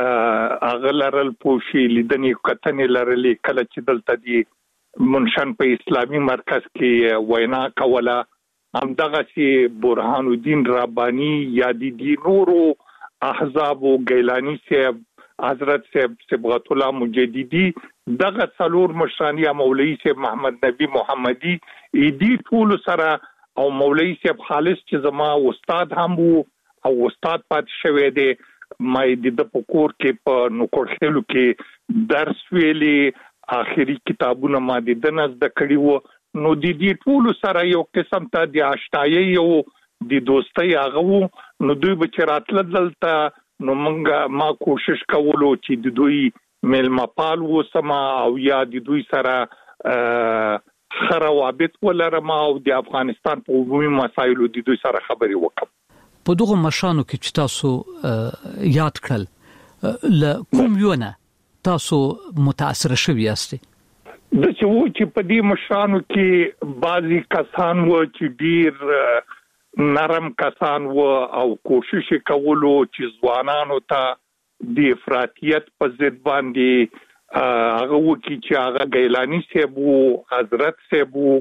اغلرل پوشي لیدنې کتنې لرلې کله چې دلته دی منشن په اسلامي مرکز کې وینا کوله همدغه سي برهان الدین ربانی یا د نورو احزاب او گیلانی صاحب حضرت صاحب صبغت الله مجددي دغه څلور مشرانی مولوی صاحب محمد نبی محمدي دې ټول سره او مولوی صاحب خالص چې زما استاد هم وو او استاد پات شوی دی مې د پکور کې په نوکړخلو کې درس ویلي اخري کتابونه ما د دنس د کړي وو نو د دې ټول سره یو قسم ته د آشنایي یو د دوستۍ هغه نو دوی بچراتل دلته نو ما کوشش کولو چې د دوی ملمپال وسما او یا د دوی سره خروابط ولرم او د افغانستان په عمومي مسایلو د دوی سره خبري وکم په دغه مشانو کې چې تاسو یاد کړل ل کوم یونه تاسو متاثر شوي یاست د چې په دې مشانو کې بعضی کسان و چې ډیر نرم کسان و او کوشش کولو چې ځوانانو ته د افراطیت په ضد باندې هغه وکی چې هغه ګیلانی صاحب وو حضرت صاحب وو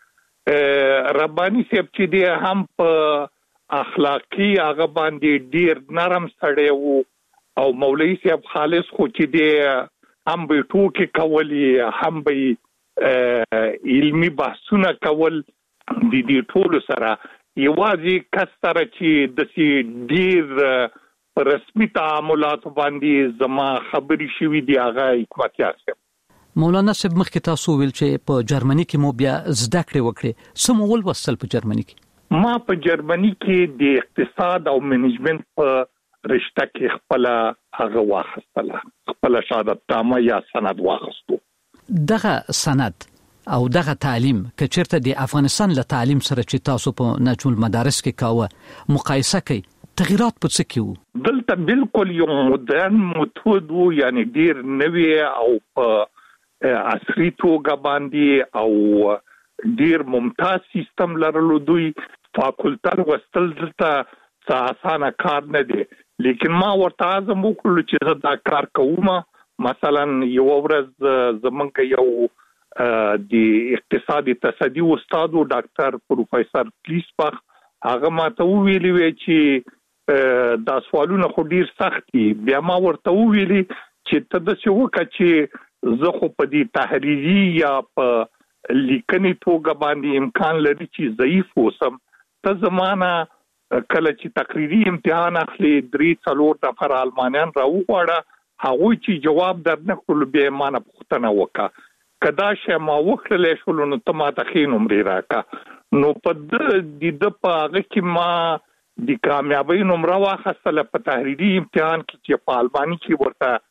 ربانی صاحب چې دی هم په اخلاقی هغه باندې ډیر نرم سړی وو او مولوی صاحب خالص خو چې دی هم به ټوکی کولی هم به علمی بحثونه کول د دې ټول سره یوازې کس سره چې د ډیر رسمي تعاملات باندې زما خبري شوي دی هغه حکمت یاسم مولانا صاحب مخکې تاسو ویل چې په جرمني کې مو بیا زده کړې وکړې سمول وصل په جرمني کې ما په جرمني کې د اقتصاد او منیجمنت په رشته کې خپل هغه واخستله خپل شهادت نامه یا سند واخستو دغه سند او دغه تعلیم که چیرته د افغانستان له تعلیم سره چې تاسو په نجول مدارس کې کاوه مقایسه کوي تغیرات په څه کې وو دلته بالکل یو مدرن میتود وو یعنی ډیر نوی او په عصري توګه باندې او ډیر ممتاز سیستم لرلو دوی فاکولټر وستل دلته اسانه کار نه دی لیکن ما ورته اعظم وکړو چې دا کار کوم مثلا یو ورځ زمونږ یو د اقتصادي تصدی استاد او ډاکټر پروفیسور پلیسپخ هغه ماته ویلي وی چې دا سوالونه خو ډیر سخت دي بیا ما ورته ویلي چې ته د څه وکړه چې زه خو په دې تحریری یا په لیکنې توګه باندې امکان لري چې ضعیف اوسم ته زمانہ کله چې تقریری امتحان اخلي 3-4 نفر المانیان راوغواړه هغه چې جواب درنه کول به مانه پوښتنه وکړه کدا چې ما وکړلې شول نو ته ما ته خې نمرې راکا نو په د په هغه کې ما د کامیابی نمره واخیستله په تحریری امتحان کې چې په المانی کې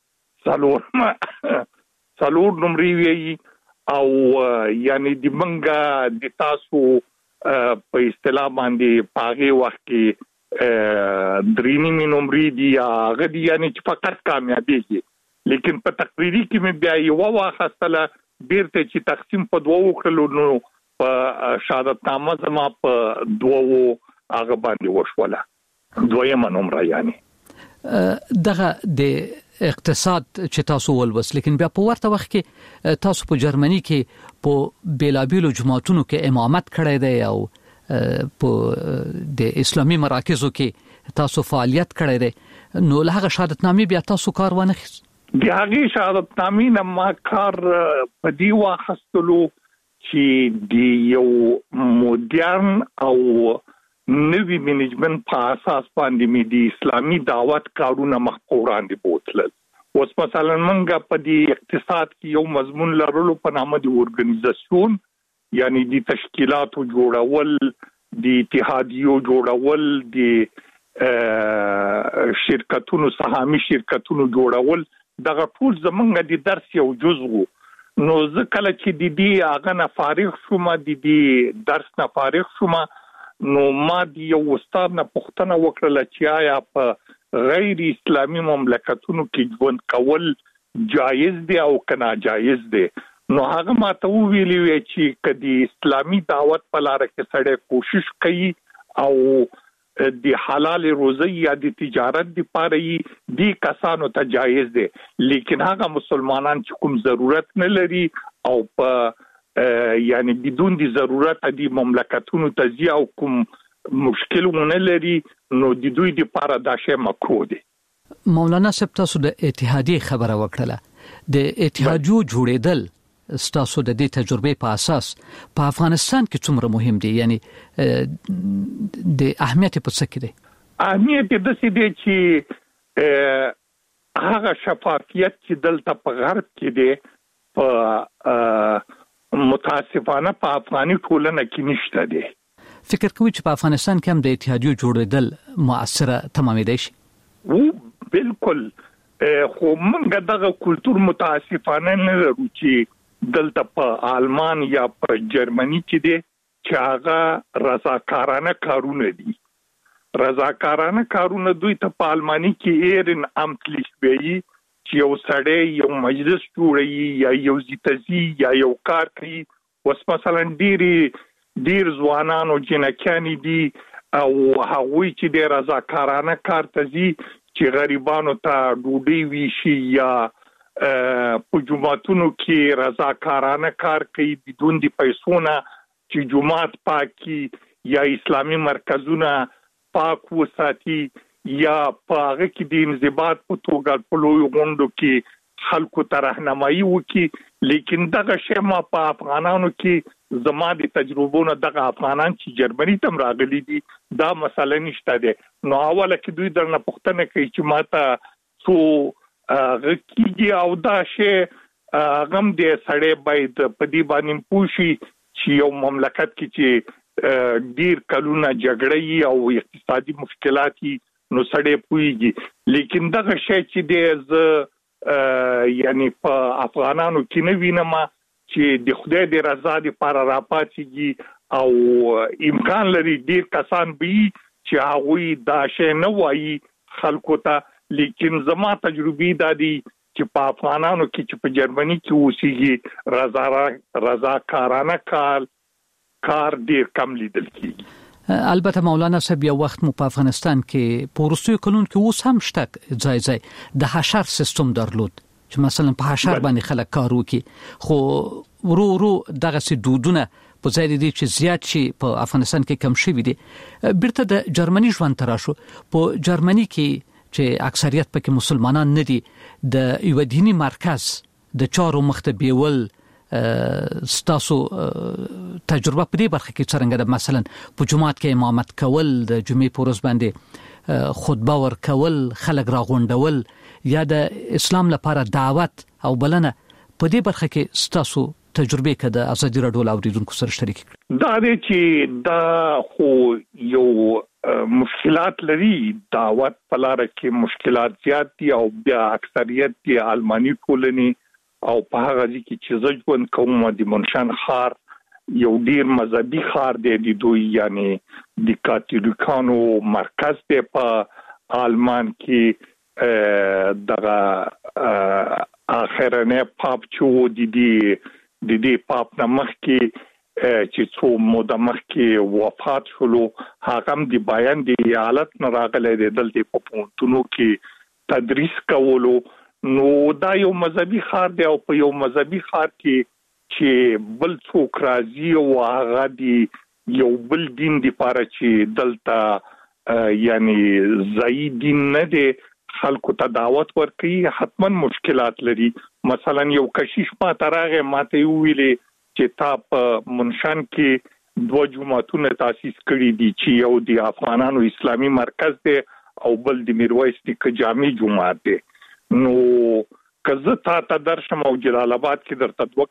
ورته څلور نمرې وی او یعنی د منګه د تاسو په اصطلاح باندې پاغه وخت کې درینی نمرې دی هغه دی یعنی چې فقط کامیابی کې لیکن په تقریری کې مې بیا یو واخیستله بیرته چې تقسیم په دوه وکړلو نو په شهادت نامه زما په دوه هغه باندې وشوله دویمه نمره یعنی دغه د اقتصاد چې تاسو ولوس لیکن بیا په ورته وخت کې تاسو په جرمني کې په بیلابیلو جماعتونو کې امامت کړی دی او په د اسلامي مراکزو کې تاسو فعالیت کړی دی نو له هغه شهادت نامې بیا تاسو کار ونه خیست د هغه شهادت نامې نه ما کار په دی واخستلو چې دی یو مدرن او نوی منیجمنت په اساس باندې می دی اسلامي دعوت کارونه مخ وړاندې بوتل اوس مثلا منګه په دی اقتصاد کې یو مضمون لرلو په نامه دی اورګنایزیشن یعنی دی تشکیلاتو جوړول دی اتحادیو جوړول دی شرکتونو سهامي شرکتونو جوړول دغه ټول زمونږ د درس یو جزء نو زه کله چې د دې هغه نه فارغ شوم د دې درس نه فارغ شوم نو ما د یو استاد نه پوښتنه وکړه چې آیا په غیر اسلامي مملکتونو کې ژوند کول جایز دی او کنا جایز دی نو هغه ماته ویلي وی چې کدي اسلامي دعوت په لار کې سړی کوشش کوي او د حلال روزي یا د تجارت لپاره دی کسانو ته جایز دی لیکن هغه مسلمانان چې کوم ضرورت نه لري او په یعنی بدون دی ضرورت دی مملکتونو تزیه او کوم مشکلونه لري نو د دوی لپاره دا شی مکروه دی مولانا صاحب تاسو د اتحادیه خبره وکړه د اتحادیو جوړېدل ستاسو د دې تجربه په اساس په افغانستان کې څومره مهم دي، یعنی د اهمیت په څه کې دي؟ اهمیت د څه دی چې هغه شفافیت چې دلته په غرب کې دی په متاسفانه په افغاني ټولنه کې نشته دی. فکر کوي چې په افغانستان کې هم د اتحادیو جوړېدل مؤثره تمامېدای شي؟ بالکل، خو موږ دغه کلتور متاسفانه نه لرو چې دلته په آلمان یا په جرمني کې دی چې هغه رضاکارانه کارونه دي. رضاکارانه کارونه دوی ته په آلماني کې ایرن امتلیش وایي چې یو سړی یو مجلس جوړوي یا یو ځیتزي یا یو کار کوي. اوس مثلا ډیر ځوانان او جنکیان دي او هغوی چې د رضاکارانه کار ته ځي چې غریبانو ته ډوډۍ ویشي یا په جماعتونو کې رضاکارانه کار کوي بدون د پیسو نه، چې جماعت پاکي یا اسلامي مرکزونه پاک وساتي یا په هغه کې د انضباط په توګه په لوی غونډو کې خلکو ته راهنمایي وکړي. لیکن دغه شی ما په افغانانو کې زما د تجربونو دغه افغانان چې جرمني تم راغلي دي دا مسله نشته ده. نو اوله کې دوی درنه پوښتنه کوي چې ماته څو غکیږي او دا شی غم دې سړی باید په دې باندې پوښي چې یو مملکت کې چې ډیر کلونه جګړې او اقتصادي مشکلات نو سړی پويږي. لیکن دغه شی چې دې یعنی په افغانانو کې نه وینم چې د خدای د رضا لپاره راپاتېږي او امکان لري ډیر کسان به چې هغه دا شی نه وایي خلکو ته. لیکن زما تجربه دا دي چې په افغانانو کې چې په جرمني کې اوسېږي رضاکارانه کار ډیر کم لیدل کیږي. البته مولانا صاحب یو وخت مو په افغانستان کې په وروستیو کلونو کې اوس هم شته ځای د حشر سیستم درلود چې مثلا په حشر باندې خلک کار وکړي، خو ورو دغه سي دودونه په ځای دي چې زیات شي په افغانستان کې کم شوي دي. بیرته د جرمني ژوند تراشو په جرمني کې چې اکثریت پکې مسلمانان نه دي، د یو دینی مرکز د چارو مخته بیول ستاسو تجربه په دې برخه کې څنګه ده؟ مثلا په جماعت کې امامت کول، د جمعې په ورځ باندې خطبه ورکول، خلک راغونډول یا د اسلام لپاره دعوت او بلنه، په دې برخه کې ستاسو تجربه کې د ازادي راډیو اوریدونکو سره شریک کړئ. دا دی چې دا خو یو مشکلات لري، دعوت په لار کې مشکلات زیات دي او بیا اکثریت دی آلماني ټولنې او په هغه ځای کې چې زه ژوند کوم د منشان ښار یو ډیر مذهبي ښار دی د دوی، یعنی د کاتولیکانو مرکز دی په آلمان کې. دغه اخرنه پاپ چې د دې پاپ نمخ کې چې څو موده مخکې وفات شولو هغه هم د بیان د ایالت نه راغلی دی، دلته په پوهنتونو کې تدریس کولو. نو دا یو مذهبي ښار دی او په یو مذهبي ښار کې چې بل څوک راځي او هغه دی یو بل دین دی لپاره چې دلته یعنی ځای دین نه دی خلکو ته دعوت ورکړي، حتما مشکلات لري. مثلا یو کشیش ما تراغه ماته ویلې چې تا په منشان کې 2 جماعتونه تاسیس کړي دي چې یو د افغانانو اسلامي مرکز دی او بل د میرویس نیکه جامع جماعت دی. نو کزه تا درشم او جلال آباد کې درته 2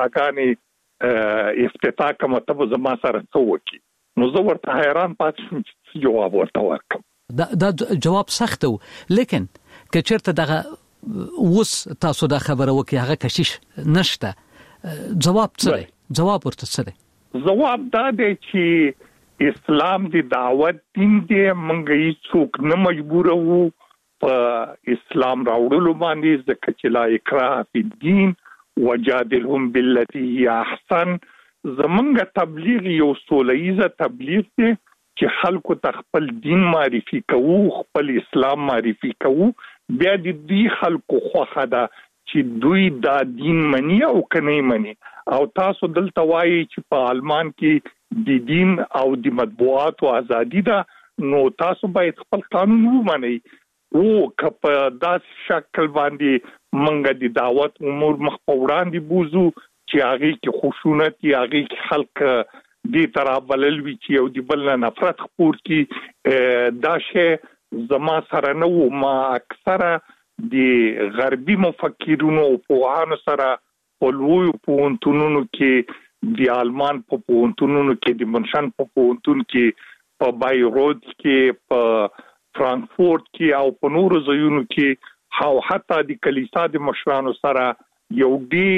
کلیساګانې افتتاح کوم ته زما سره څه وکي. نو زه ورته حیران پاتې شوم چې جواب ورته ورکړم. دا جواب سخت و، لیکن که چیرته دغه اوس تاسو دا خبره وکي هغه کشیش نشته، جواب څه دی؟ جواب ورته څه دی؟ جواب دا دی چې اسلام دی دعوت دین دی، منګ هیڅ څوک نه مجبور وو په اسلام راوړلو باندې، ځکه چې لا اکراه فی الدین وجادلهم بالتي هي احسن. زمونږ تبلیغ یو سولهیزه تبلیغ دی چې خلکو ته خپل دین معرفي کوو، خپل اسلام معرفي کوو. بیا د دې خلکو خوخه ده چې دوی دا دین مني او کني مني. او تاسو دلته وایي چې په آلمان کې د دین او د مطبوعاتو ازادي ده، نو تاسو باید خپل قانون ومنئ. او که په داس شکل باندې منګه د دعوت امور مخ په وړاندې بوزو چې هغه کې خشونت یا هغه کې خلک دې ترابلل وی چې یو دی بل نفرت خپور کی دا شی زما سره نو ما اکثره د غربي مفکرونو او پوهانو سره په لوی پوهنتونونو کې د آلمان په پوهنتونونو کې د منشن په پوهنتون کې په بایروت کې په فرانکفورت کې او په نورو ځایونو کې او حتی د کلیسا د مشرانو سره یو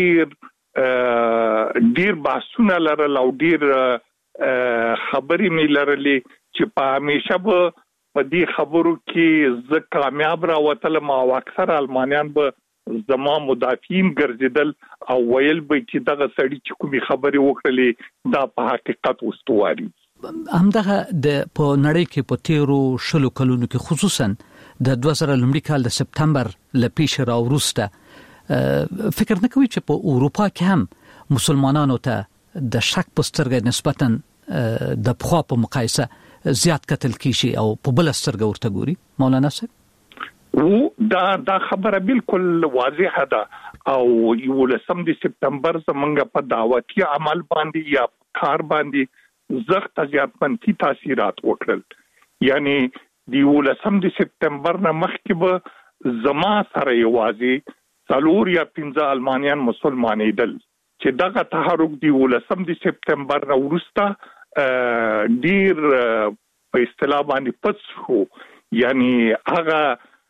ډیر بحثونه لرل او ډیر خبرې مې لرلې چې په همیشه په دې خبرو کې زه کامیاب راوتلم او اکثر المانیان به زما مدافعین ګرځیدل او ویل به چې دغه سړی چې کومي خبرې وکړلې دا په حقیقت واستواري. همدغه د په نړۍ کې په تیرو شلو کلونو کې خصوصا د 2000 کال د سپتمبر لپیش را وروسته فکر نه کوي چې په اروپا کې هم مسلمانانو ته د شک په سترګه نسبتا د پخوا په مقایسه زیات قتل کیږي او په بل سترګه ورته ګوري مولانا صاحب؟ او دا خبره بالکل واضحه ده او 11 سپتمبر زمونږ په دعوتي عمل باندې یا کار باندې زخت زیات منفي تاثیرات وکړل. یعنی د 11 سپتمبر نه مخکې به زما سره یوازې 4 یا 15 المانیان مسلمانېدل چې دغه تحرک دی 11 سپتمبر نه وروسته ډیر په اصطلاح باندې پڅ شو. یعنی هغه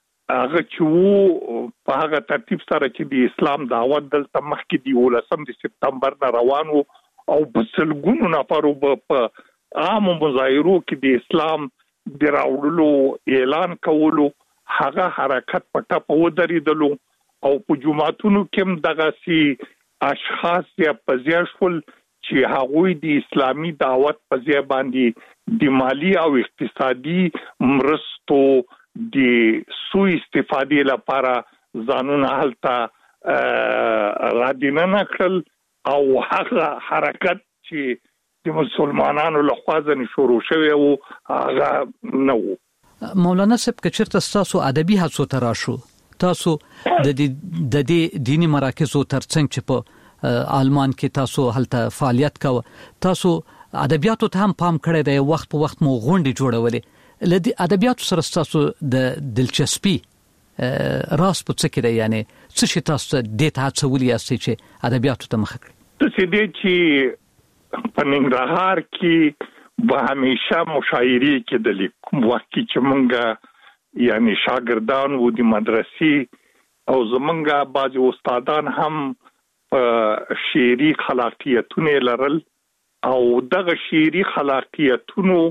چې په هغه ترتیب سره چې د اسلام دعوت دلته مخکې دی 11 سپتمبر نه روان وو او په سلګونو نفرو په عام مظاهرو کې د اسلام د راوړلو اعلان کولو هغه حرکت په ټاپه ودرېدلو او په جمعتونو کې دغه سي اشخاص یا پزیاشول چې هغوی د اسلامي دعوت په ځای باندې د مالی او اقتصادي مرستو د سوء استفادې لپاره ځانونه هلته رادینه کړل او هغه حرکت چې د مسلمانانو لخوا ځنې شروع شوی وو هغه نه وو. مولانا صاحب که چېرته ستاسو ادبي هڅو ته راشو تاسو د دې دینی مراکزو ترڅنګ چې په آلمان کې تاسو هلته فعالیت کوو تاسو ادبیاتو ته هم پام کړی دی وخت په وخت مو غونډې جوړولې لدی ادبیاتو سره تاسو د دلچسپي راس په څه کې دی یعنی څه شي تاسو د ته هڅولې یاستئ چې ادبیاتو ته مخه کړئ؟ څه دې چې په ننګرهار کې به همیشه مشاعرې کېدلې کوم وخت چې مونږ یعنی شاګردان وو د مدرسې او زمونږ بعض استادان هم شعري خلاقیتونه لرل او دغه شعري خلاقیتونو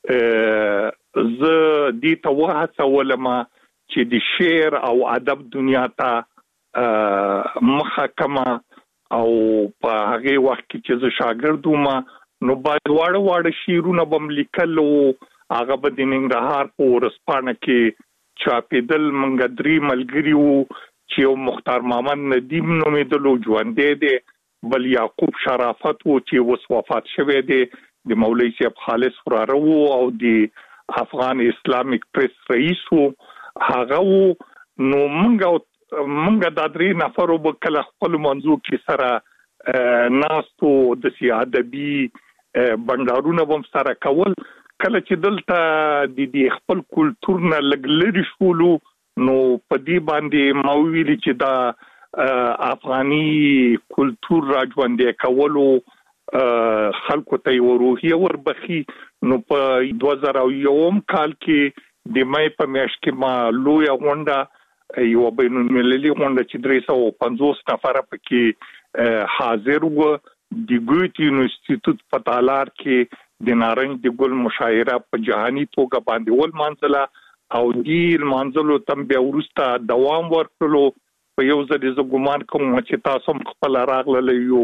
زه دې ته وهڅولم چې د شعر او ادب دنیا ته مخه کما او په هغه وخت کې چې زه شاګرد وم نو باید واړه شعرونه بم لیکلو هغه به د ننګرهار په ورسپانه کې چاپېدل. منګ درې ملګري وو چې یو مختار محمد ندیم نومېدلو ژوندی دی بل یعقوب شرافت وو چې اوس وفات شوی دی د مولوي صاحب خالص وراره وو او د افغان اسلامیک پریس رئیس وو هغه وو. نو منګ دا درې نفرو به کله خپل منځو کې سره ناستو د ادبي بندارونه هم سره کول کله چې دلته د خپل کلچر نه لګلري شولو نو په دې باندې ما ویلي چې دا افغاني کلچر راځوندې کولو خلکو ته یو روحیه وربخي. نو په 2001 کال کې د مې په میاشت کې ما لوی غونډه یو بینالمللي غونډه چې 350 نفر پکې حاضر وو د ګوتې انسټیټیوټ په تالار کې د نارنج د ګل مشاعره په جهاني توګه باندې ول منځله او ډیر منځلو تم بیا ورسته دوام ورکړلو په یو ځل ز ګمان کوم چې تاسو خپل راغله یو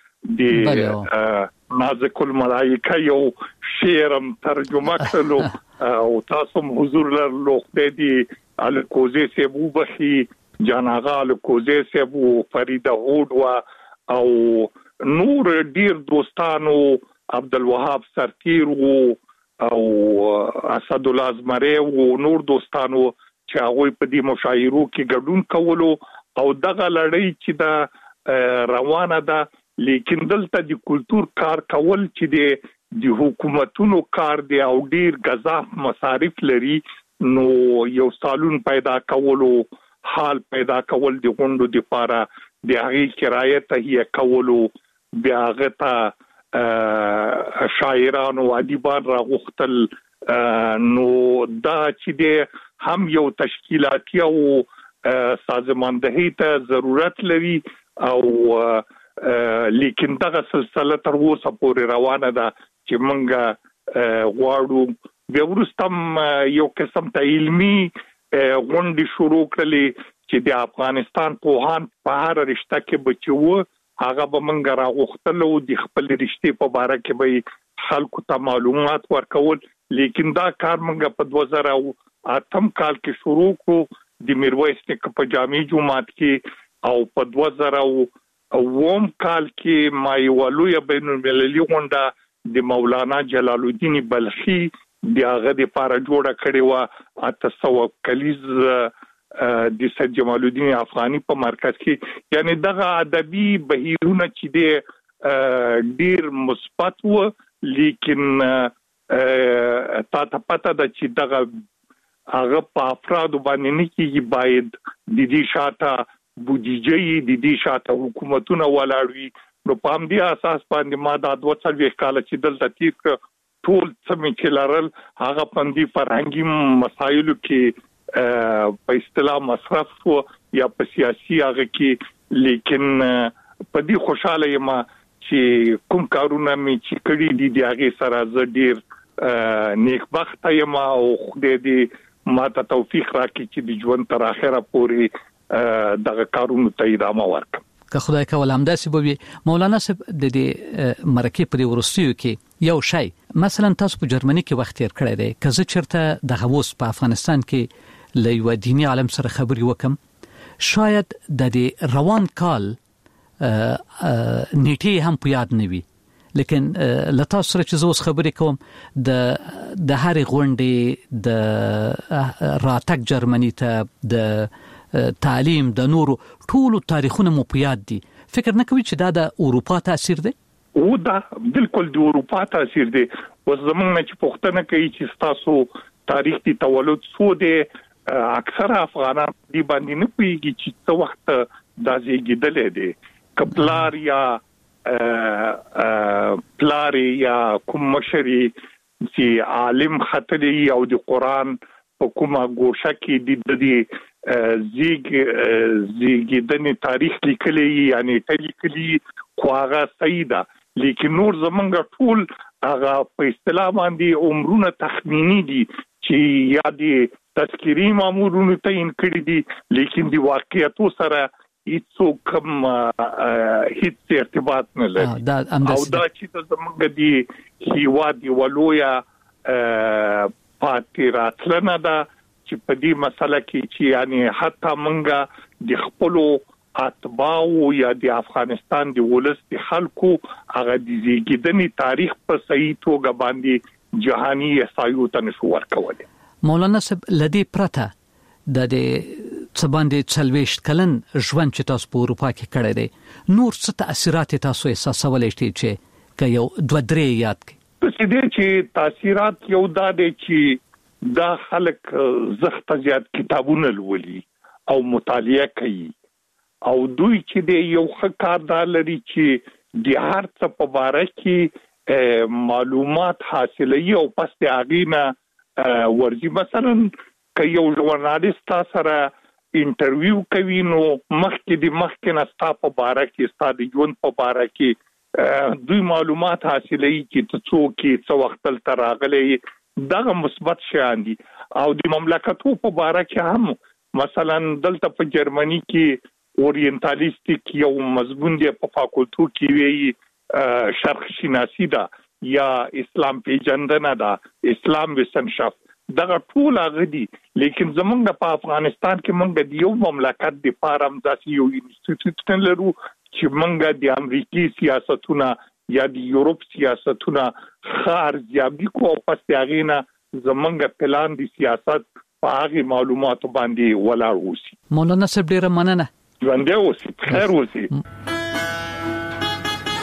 د نازک الملائکه یو شعرم ترجمه کړلو او تاسو حضور لرلو د الکوزي سیبو بخي جاناغا الکوزي سیبو فریده هوډ او نور ډیر دوستانو عبدالوهاب سرتیر وو او اسد الله ازمری وو نور دوستانو چې هغه په دې مشاعرو کې ګډون کولو او دغه لړۍ چې دا روانه ده لیکن دلته د کلچر کار کول چې د حکومتونو کار دی او ډیر غزاف مصارف لري نو یو سالون پیدا کولو حال پیدا کول د غونډو د لپاره د هغې کرایه تهیه کولو بیا غته شاعرانو ادیبان راغختل نو دا چې د هم یو تشکیلاتي او سازماندهي ته ضرورت لري او لیکن دغه سلسله تر اوسه پورې روانه ده چې موږ غواړو بیا وروسته یو قسم ته علمي غونډې شروع کړلې چې د افغانستان پوهان په هر رشته کې بچو هغه به موږ راغوښتل او د خپل رشتې په اړه کې به خلکو ته معلومات ورکول لیکن دا کار موږ په 2008 کال کې شروع کړو د میرویس نیکه په جامع جماعت کې او په 2009 کال کې ما یو لوی بین المللي غونډه د مولانا جلال الدین بلخي د هغه د لپاره جوړه کړې و 800 کلیز د سید جمال الدین افغاني په مرکز کې یعنی دغه ادبي بهیرونه چې د ډیر مثبت و لیکن تا پته د چې دغه هغه په افراد باندې نه کیږي باید د دې شاته بودیجه د دې شاته حکومتونه ولاړوي نو په همدې اساس باندې ما د 20 کال چې دلته تیر ټول سمې چې لرل هغه پندې فرهنګي مسایلو کې په اصطلاح مصرف شو یا په سیاسي هغه کې لیکن په دې خوشاله یم چې کوم کارونه مې چې کړی دي د هغه سره زه ډیر نیکبخت یم او خدای دې ما ته توفیق راکړي چې د ژوند تر اخره پورې دغه کارونو ته ادامه ورکړم که خدای کول همداسې به وي مولانا صاحب د دې مرکې په ورستیو کې یو شی مثلا تاسو په جرمني کې وخت تیر کړی دی که زه چیرته د غوس په افغانستان کې له یو دیني عالم سره خبرې وکم شاید د دې روان کال نیټه هم په یاد نه وي لیکن لتا سره چې زوس خبرې کوم د هر غونډې د راتګ جرمني ته د تعلیم د نورو ټولو تاریخونه مو په یاد دي فکر نه کوي چې دا د اروپا تاثیر دی او دا بالکل د اروپا تاثیر دی و زمونږ چې پښتنه کوي چې تاسو تاریخ دی تولد سو دی اکثر افغانان دی باندې نه پیږي چې څو وخت د زیږیدل دي کپلار یا پلاری یا کوم مشری چې عالم خطري او د قران په کومه ګوشه کې د زیږیدنې تاریخ لیکلی یعنی لیکلی خو هغه صحیح ده لیکن نور زمونږ ټول هغه په اصطلاح باندې عمرونه تخمینی دي چې یا د تذکری مامورونو تعین کړی دي لیکن د واقعیتو سره هیڅ کوم هیڅ ارتباط نه لري او دا چې زموږ دی هیوا دی ولویا پاتې راتلنه ده چې په دې مسله کې چې یعنی حتی موږ د خپل اتباعو یا د افغانستان د ولس د خلکو هغه د زیږیدنې تاریخ په صحیح توګه باندې جهاني احصایو ته نشو ورکولای مولانا صاحب لدی پرته د څباندې چلويشت کلن ژوند چې تاسو په اروپا کې کړی دی نور څه تاثیرات تاسو احساسولای شئ چې که یو 2-3 یاد کړئ چې تاثیرات یو دا دی چې دا خلک زخت زیات کتابونه لولي او مطالعه کوي او دوی چې د یو ښکار لري چې د هر څه په اړه کې معلومات حاصلوي او پس د اغینه ورزي مثلا که یو ژورنالیست سره انټرویو کوي نو مخکې نستا په اړه کې ستاسو ژوند په اړه کې دوی معلومات حاصلوي چې څوک څو وخت تل راغلي دغه مثبت شیان دي او د مملکتو په اړه کې هم مثلا دلته په جرمني کې اورینټالیستیک یو مضمون دی په فاکولټو کې وی شرق شناسی دا یا اسلام پیژندنه دا اسلام وسنشافت دغه ټول هغه دي لیکن زمونږ په افغانستان کې موږ د یو مملکت د فارم داسې یو انسټیټیوټ لرو چې موږ د امریکای سیاستونه یا د یورپ سیاستونه خار ځابي کو او پس هغه زمونږ پلان د سیاست په هغه معلوماتو باندې ولاړ اوسي مولانا صاحب ډیره مننه ژوند اوسي خیر اوسي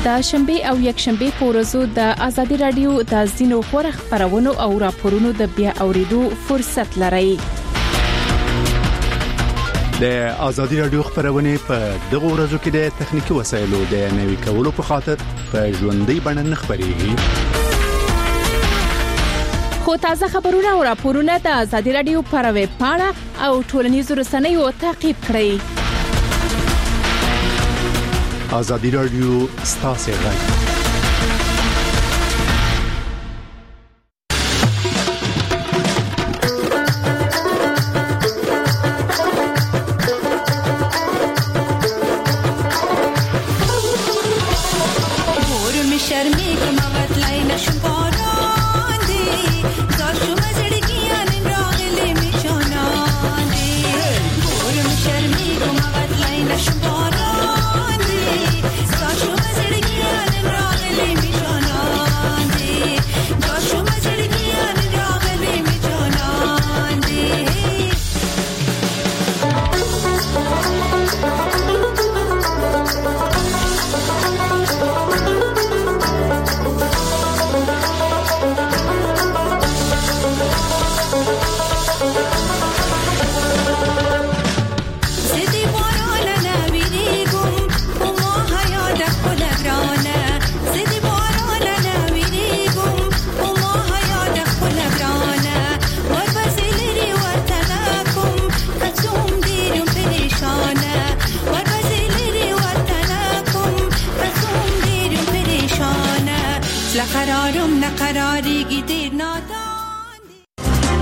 د شنبه او یک شنبه په ورځو د ازادي رادیو د زینو خبرونه خبرونه او راپورونو د بیا اوریدو فرصت لرئ. د ازادي رادیو خبرونه په دغه ورځو کې د تخنیکی وسایلو د نوي کولو په خاطر په ژوندۍ بڼه خبريږي. خو تازه خبرونه او راپورونه د ازادي رادیو پر ویب پاڼه او ټولنیزو رسنیو تعقیب کړئ. ازادي رادیو ستاسو غږ